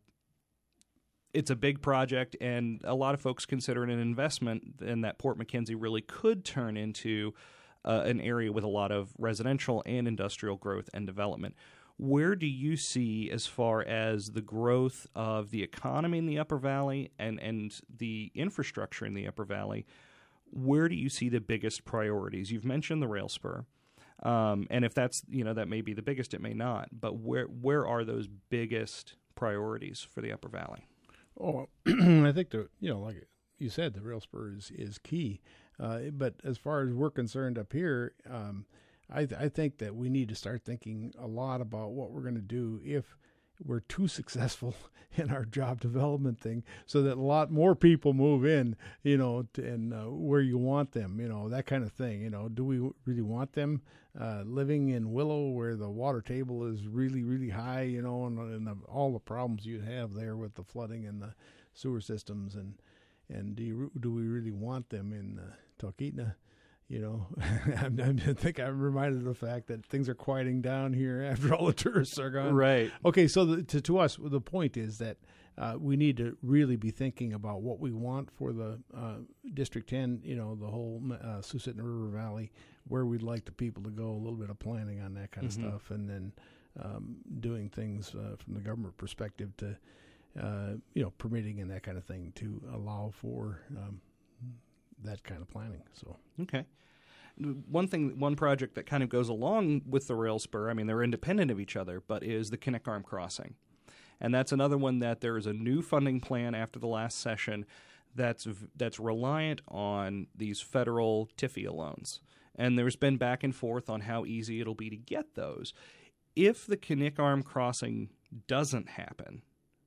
it's a big project, and a lot of folks consider it an investment, and that Port McKenzie really could turn into Uh, an area with a lot of residential and industrial growth and development. Where do you see, as far as the growth of the economy in the Upper Valley and, and the infrastructure in the Upper Valley, where do you see the biggest priorities? You've mentioned the rail spur, um, and if that's, you know, that may be the biggest, it may not, but where where are those biggest priorities for the Upper Valley? Oh, I think the you know, like you said, the rail spur is is key. Uh, but as far as we're concerned up here, um, I, th- I think that we need to start thinking a lot about what we're going to do if we're too successful in our job development thing, so that a lot more people move in, you know, to, and uh, where you want them, you know, that kind of thing. You know, do we really want them uh, living in Willow, where the water table is really, really high, you know, and, and the, all the problems you have there with the flooding and the sewer systems, and and do you, do we really want them in uh, Talkeetna? You know, I think I'm reminded of the fact that things are quieting down here after all the tourists are gone. Right. Okay, so the, to to us, the point is that uh, we need to really be thinking about what we want for the uh, District ten. You know, the whole uh, Susitna River Valley, where we'd like the people to go. A little bit of planning on that kind Mm-hmm. of stuff, and then um, doing things uh, from the government perspective to, uh, you know, permitting and that kind of thing to allow for um, that kind of planning. So Okay. One thing, one project that kind of goes along with the rail spur, I mean, they're independent of each other, but is the Kinnick Arm Crossing. And that's another one that there is a new funding plan after the last session that's that's reliant on these federal T I F I A loans. And there's been back and forth on how easy it'll be to get those. If the Kinnick Arm Crossing doesn't happen,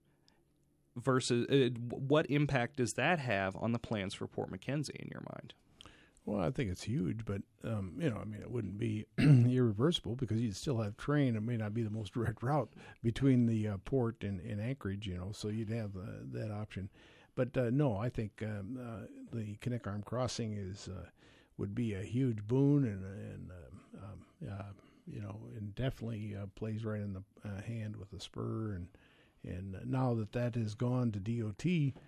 versus uh, what impact does that have on the plans for Port McKenzie in your mind? Well, I think it's huge, but, um, you know, I mean, it wouldn't be irreversible because you'd still have train. It may not be the most direct route between the uh, port and, and Anchorage, you know, so you'd have uh, that option. But, uh, no, I think um, uh, the Kinnick Arm Crossing is uh, would be a huge boon and, and um, um, uh, you know, and definitely uh, plays right in the uh, hand with the spur. And, and now that that has gone to D O T,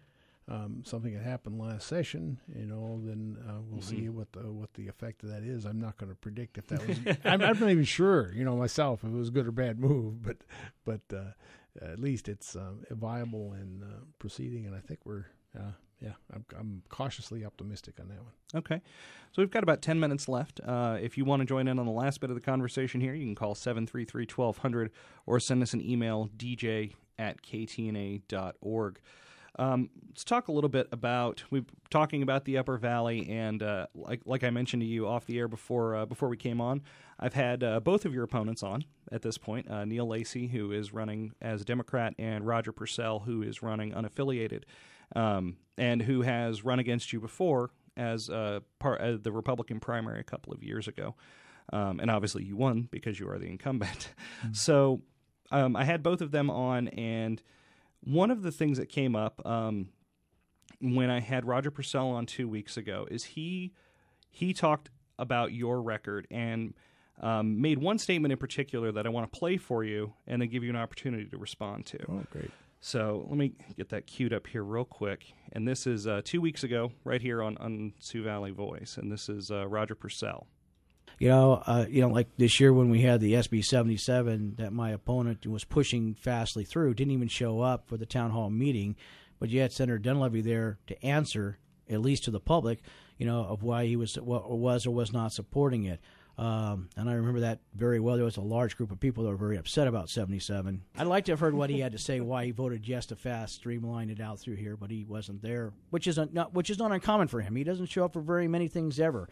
um, something that happened last session, you know, then uh, we'll mm-hmm. see what the what the effect of that is. I'm not going to predict if that was. I'm, I'm not even sure, you know, myself if it was a good or bad move, but but uh, at least it's uh, viable and uh, proceeding, and I think we're. Uh, Yeah, I'm, I'm cautiously optimistic on that one. Okay. So we've got about ten minutes left. Uh, if you want to join in on the last bit of the conversation here, you can call seven three three, one two zero zero or send us an email, d j at k t n a dot org. Um, let's talk a little bit about, we're talking about the Upper Valley, and uh, like like I mentioned to you off the air before uh, before we came on, I've had uh, both of your opponents on at this point, uh, Neil Lacey, who is running as a Democrat, and Roger Purcell, who is running unaffiliated. Um, and who has run against you before as uh, part of the Republican primary a couple of years ago. Um, and obviously you won because you are the incumbent. Mm-hmm. So um, I had both of them on, and one of the things that came up um, when I had Roger Purcell on two weeks ago is he he talked about your record and um, made one statement in particular that I want to play for you and then give you an opportunity to respond to. Oh, great. So let me get that queued up here real quick. And this is uh, two weeks ago right here on, on Sioux Valley Voice. And this is uh, Roger Purcell. You know, uh, you know, like this year when we had the S B seventy-seven that my opponent was pushing fastly through, didn't even show up for the town hall meeting, but you had Senator Dunleavy there to answer, at least to the public, you know, of why he was, was or was not supporting it. Um, and I remember that very well. There was a large group of people that were very upset about seventy-seven. I'd like to have heard what he had to say, why he voted yes to fast streamline it out through here, but he wasn't there, which is not, which is not uncommon for him. He doesn't show up for very many things ever.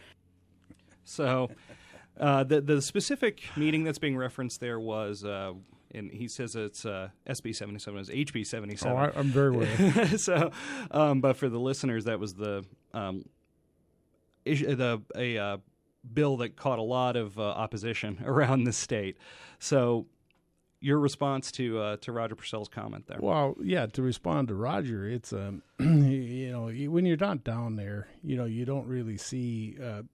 So uh, the the specific meeting that's being referenced there was, uh, and he says it's uh, S B seventy-seven, it's H B seventy-seven. Oh, I, I'm very aware. so, um, but for the listeners, that was the um, issue, the a uh, bill that caught a lot of uh, opposition around the state. So your response to uh, to Roger Purcell's comment there? Well, yeah, to respond to Roger, it's, um, you know, when you're not down there, you know, you don't really see uh,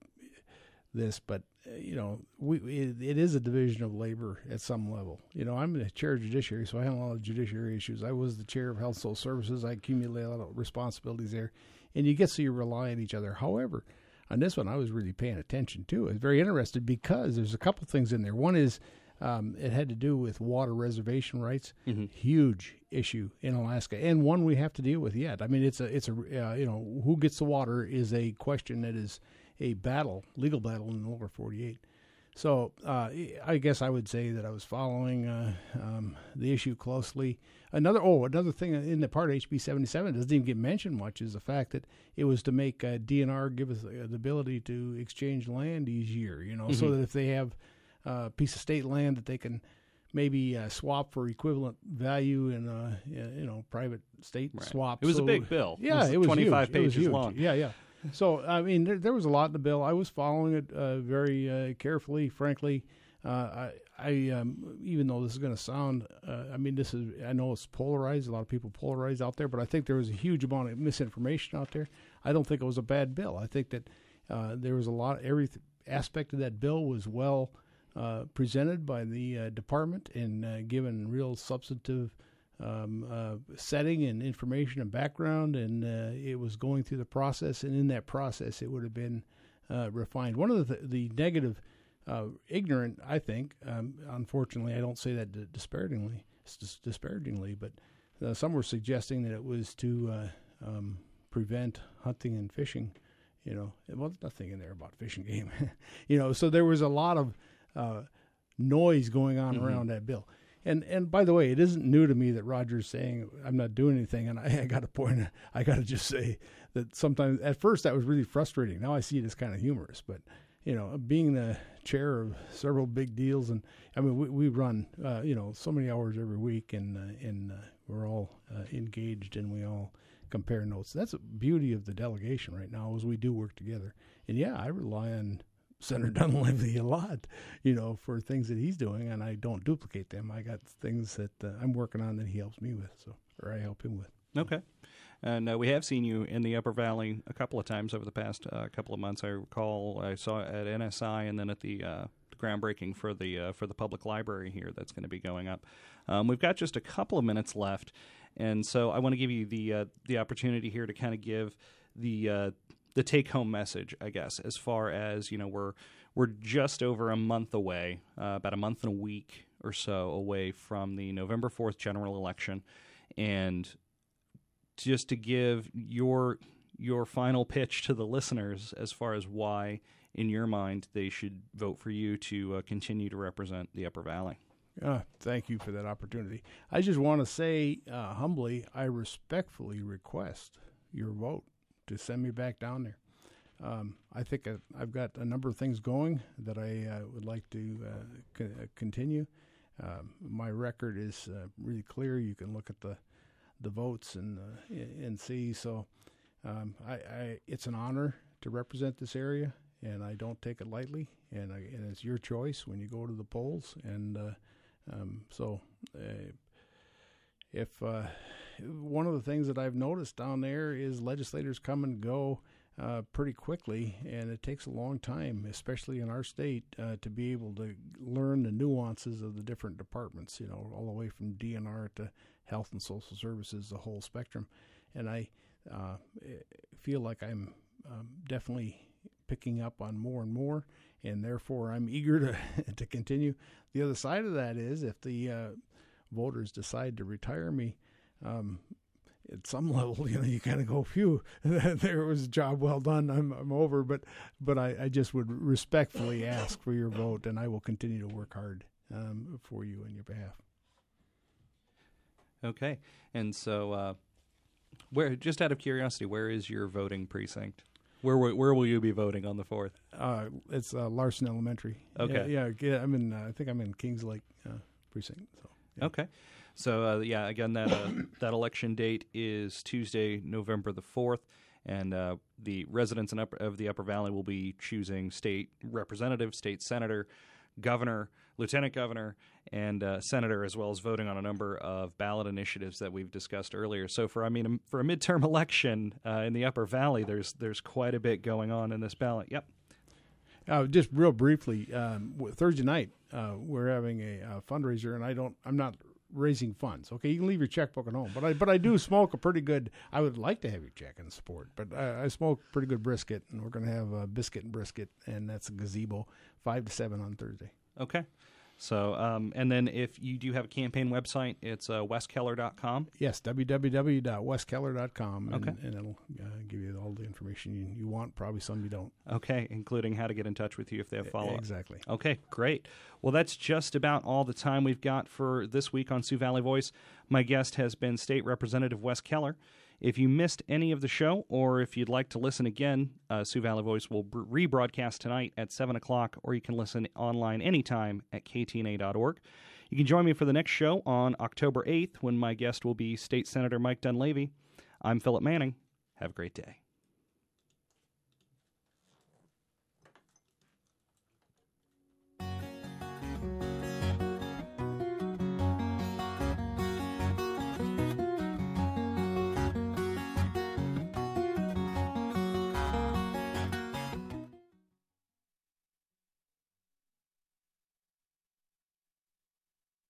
this, but, uh, you know, we it, it is a division of labor at some level. You know, I'm the chair of judiciary, so I handle a lot of judiciary issues. I was the chair of Health and Social Services. I accumulated a lot of responsibilities there, and you get so you rely on each other. However, on this one, I was really paying attention, too. I was very interested because there's a couple things in there. One is um, it had to do with water reservation rights, mm-hmm. huge issue in Alaska, and one we have to deal with yet. I mean, it's a, it's a uh, you know, who gets the water is a question that is a battle, legal battle in the lower forty-eight. So uh, I guess I would say that I was following uh, um, the issue closely. Another oh, another thing in the part of H B seventy-seven doesn't even get mentioned much is the fact that it was to make uh, D N R give us the ability to exchange land easier, you know, mm-hmm. so that if they have a piece of state land that they can maybe uh, swap for equivalent value in a, you know, private state right. swap. It was so, a big bill. Yeah, it was twenty-five huge. pages it was huge. long. Yeah, yeah. So, I mean, there, there was a lot in the bill. I was following it uh, very uh, carefully, frankly. Uh, I, I um, even though this is going to sound, uh, I mean, this is, I know it's polarized. A lot of people polarized out there, but I think there was a huge amount of misinformation out there. I don't think it was a bad bill. I think that uh, there was a lot, every th- aspect of that bill was well uh, presented by the uh, department and uh, given real substantive Um, uh, setting and information and background, and uh, it was going through the process, and in that process it would have been uh, refined. One of the, th- the negative, uh, ignorant, I think, um, unfortunately, I don't say that d- disparagingly, dis- disparagingly, but uh, some were suggesting that it was to uh, um, prevent hunting and fishing, you know. Well, there's nothing in there about fishing game, you know, so there was a lot of uh, noise going on mm-hmm. around that bill. And and by the way, it isn't new to me that Roger's saying I'm not doing anything. And I, I got to point, I got to just say that sometimes at first that was really frustrating. Now I see it as kind of humorous. But you know, being the chair of several big deals, and I mean we, we run uh, you know so many hours every week, and uh, and uh, we're all uh, engaged, and we all compare notes. That's the beauty of the delegation right now, is we do work together. And yeah, I rely on Senator Dunleavy a lot, you know, for things that he's doing, and I don't duplicate them. I got things that uh, I'm working on that he helps me with, so or I help him with. Okay. And uh, we have seen you in the Upper Valley a couple of times over the past uh, couple of months. I recall I saw it at N S I and then at the uh, groundbreaking for the uh, for the public library here that's going to be going up. Um, we've got just a couple of minutes left, And so I want to give you the uh, the opportunity here to kind of give the uh, the take home message, I guess, as far as, you know, we're we're just over a month away, uh, about a month and a week or so away from the November fourth general election, and just to give your your final pitch to the listeners as far as why, in your mind, they should vote for you to uh, continue to represent the Upper Valley. Uh, thank you for that opportunity. I just want to say uh, humbly, I respectfully request your vote to send me back down there. Um, I think I, I've got a number of things going that I uh, would like to uh, co- continue. Um, my record is uh, really clear. You can look at the the votes and uh, and see. So um, I, I it's an honor to represent this area, and I don't take it lightly. And, I, and it's your choice when you go to the polls. And uh, um, so uh, if uh, one of the things that I've noticed down there is legislators come and go uh, pretty quickly, and it takes a long time, especially in our state, uh, to be able to learn the nuances of the different departments, you know, all the way from D N R to health and social services, the whole spectrum. And I uh, feel like I'm um, definitely picking up on more and more, and therefore I'm eager to to continue. The other side of that is if the uh, voters decide to retire me, um, at some level, you know, you kind of go, phew, there was a job well done, I'm I'm over. But but I, I just would respectfully ask for your vote, and I will continue to work hard um, for you on your behalf. Okay, and so uh, where, just out of curiosity, where is your voting precinct? Where where will you be voting on the fourth? Uh, it's uh, Larson Elementary. Okay. Yeah, yeah, yeah I'm in. Uh, I think I'm in Kings Lake uh, precinct. So. Yeah. Okay, so uh, yeah, again, that uh, that election date is Tuesday, November the fourth, and uh, the residents in upper, of the Upper Valley will be choosing state representative, state senator, governor, lieutenant governor, and uh, senator, as well as voting on a number of ballot initiatives that we've discussed earlier. So for I mean for a midterm election uh, in the Upper Valley, there's there's quite a bit going on in this ballot. Yep. Uh, just real briefly, um, Thursday night uh, we're having a, a fundraiser, and I don't, I'm not raising funds. Okay, you can leave your checkbook at home, but I, but I do smoke a pretty good. I would like to have your check and support, but I, I smoke pretty good brisket, and we're going to have a biscuit and brisket, and that's a gazebo, five to seven on Thursday. Okay. So, um, and then if you do have a campaign website, it's uh, wes keller dot com. Yes, w w w dot wes keller dot com, and, okay. and it'll uh, give you all the information you, you want, probably some you don't. Okay, including how to get in touch with you if they have follow-up. Exactly. Okay, great. Well, that's just about all the time we've got for this week on Sioux Valley Voice. My guest has been State Representative Wes Keller. If you missed any of the show, or if you'd like to listen again, uh, Sioux Valley Voice will b- rebroadcast tonight at seven o'clock, or you can listen online anytime at k t n a dot org. You can join me for the next show on October eighth, when my guest will be State Senator Mike Dunleavy. I'm Philip Manning. Have a great day.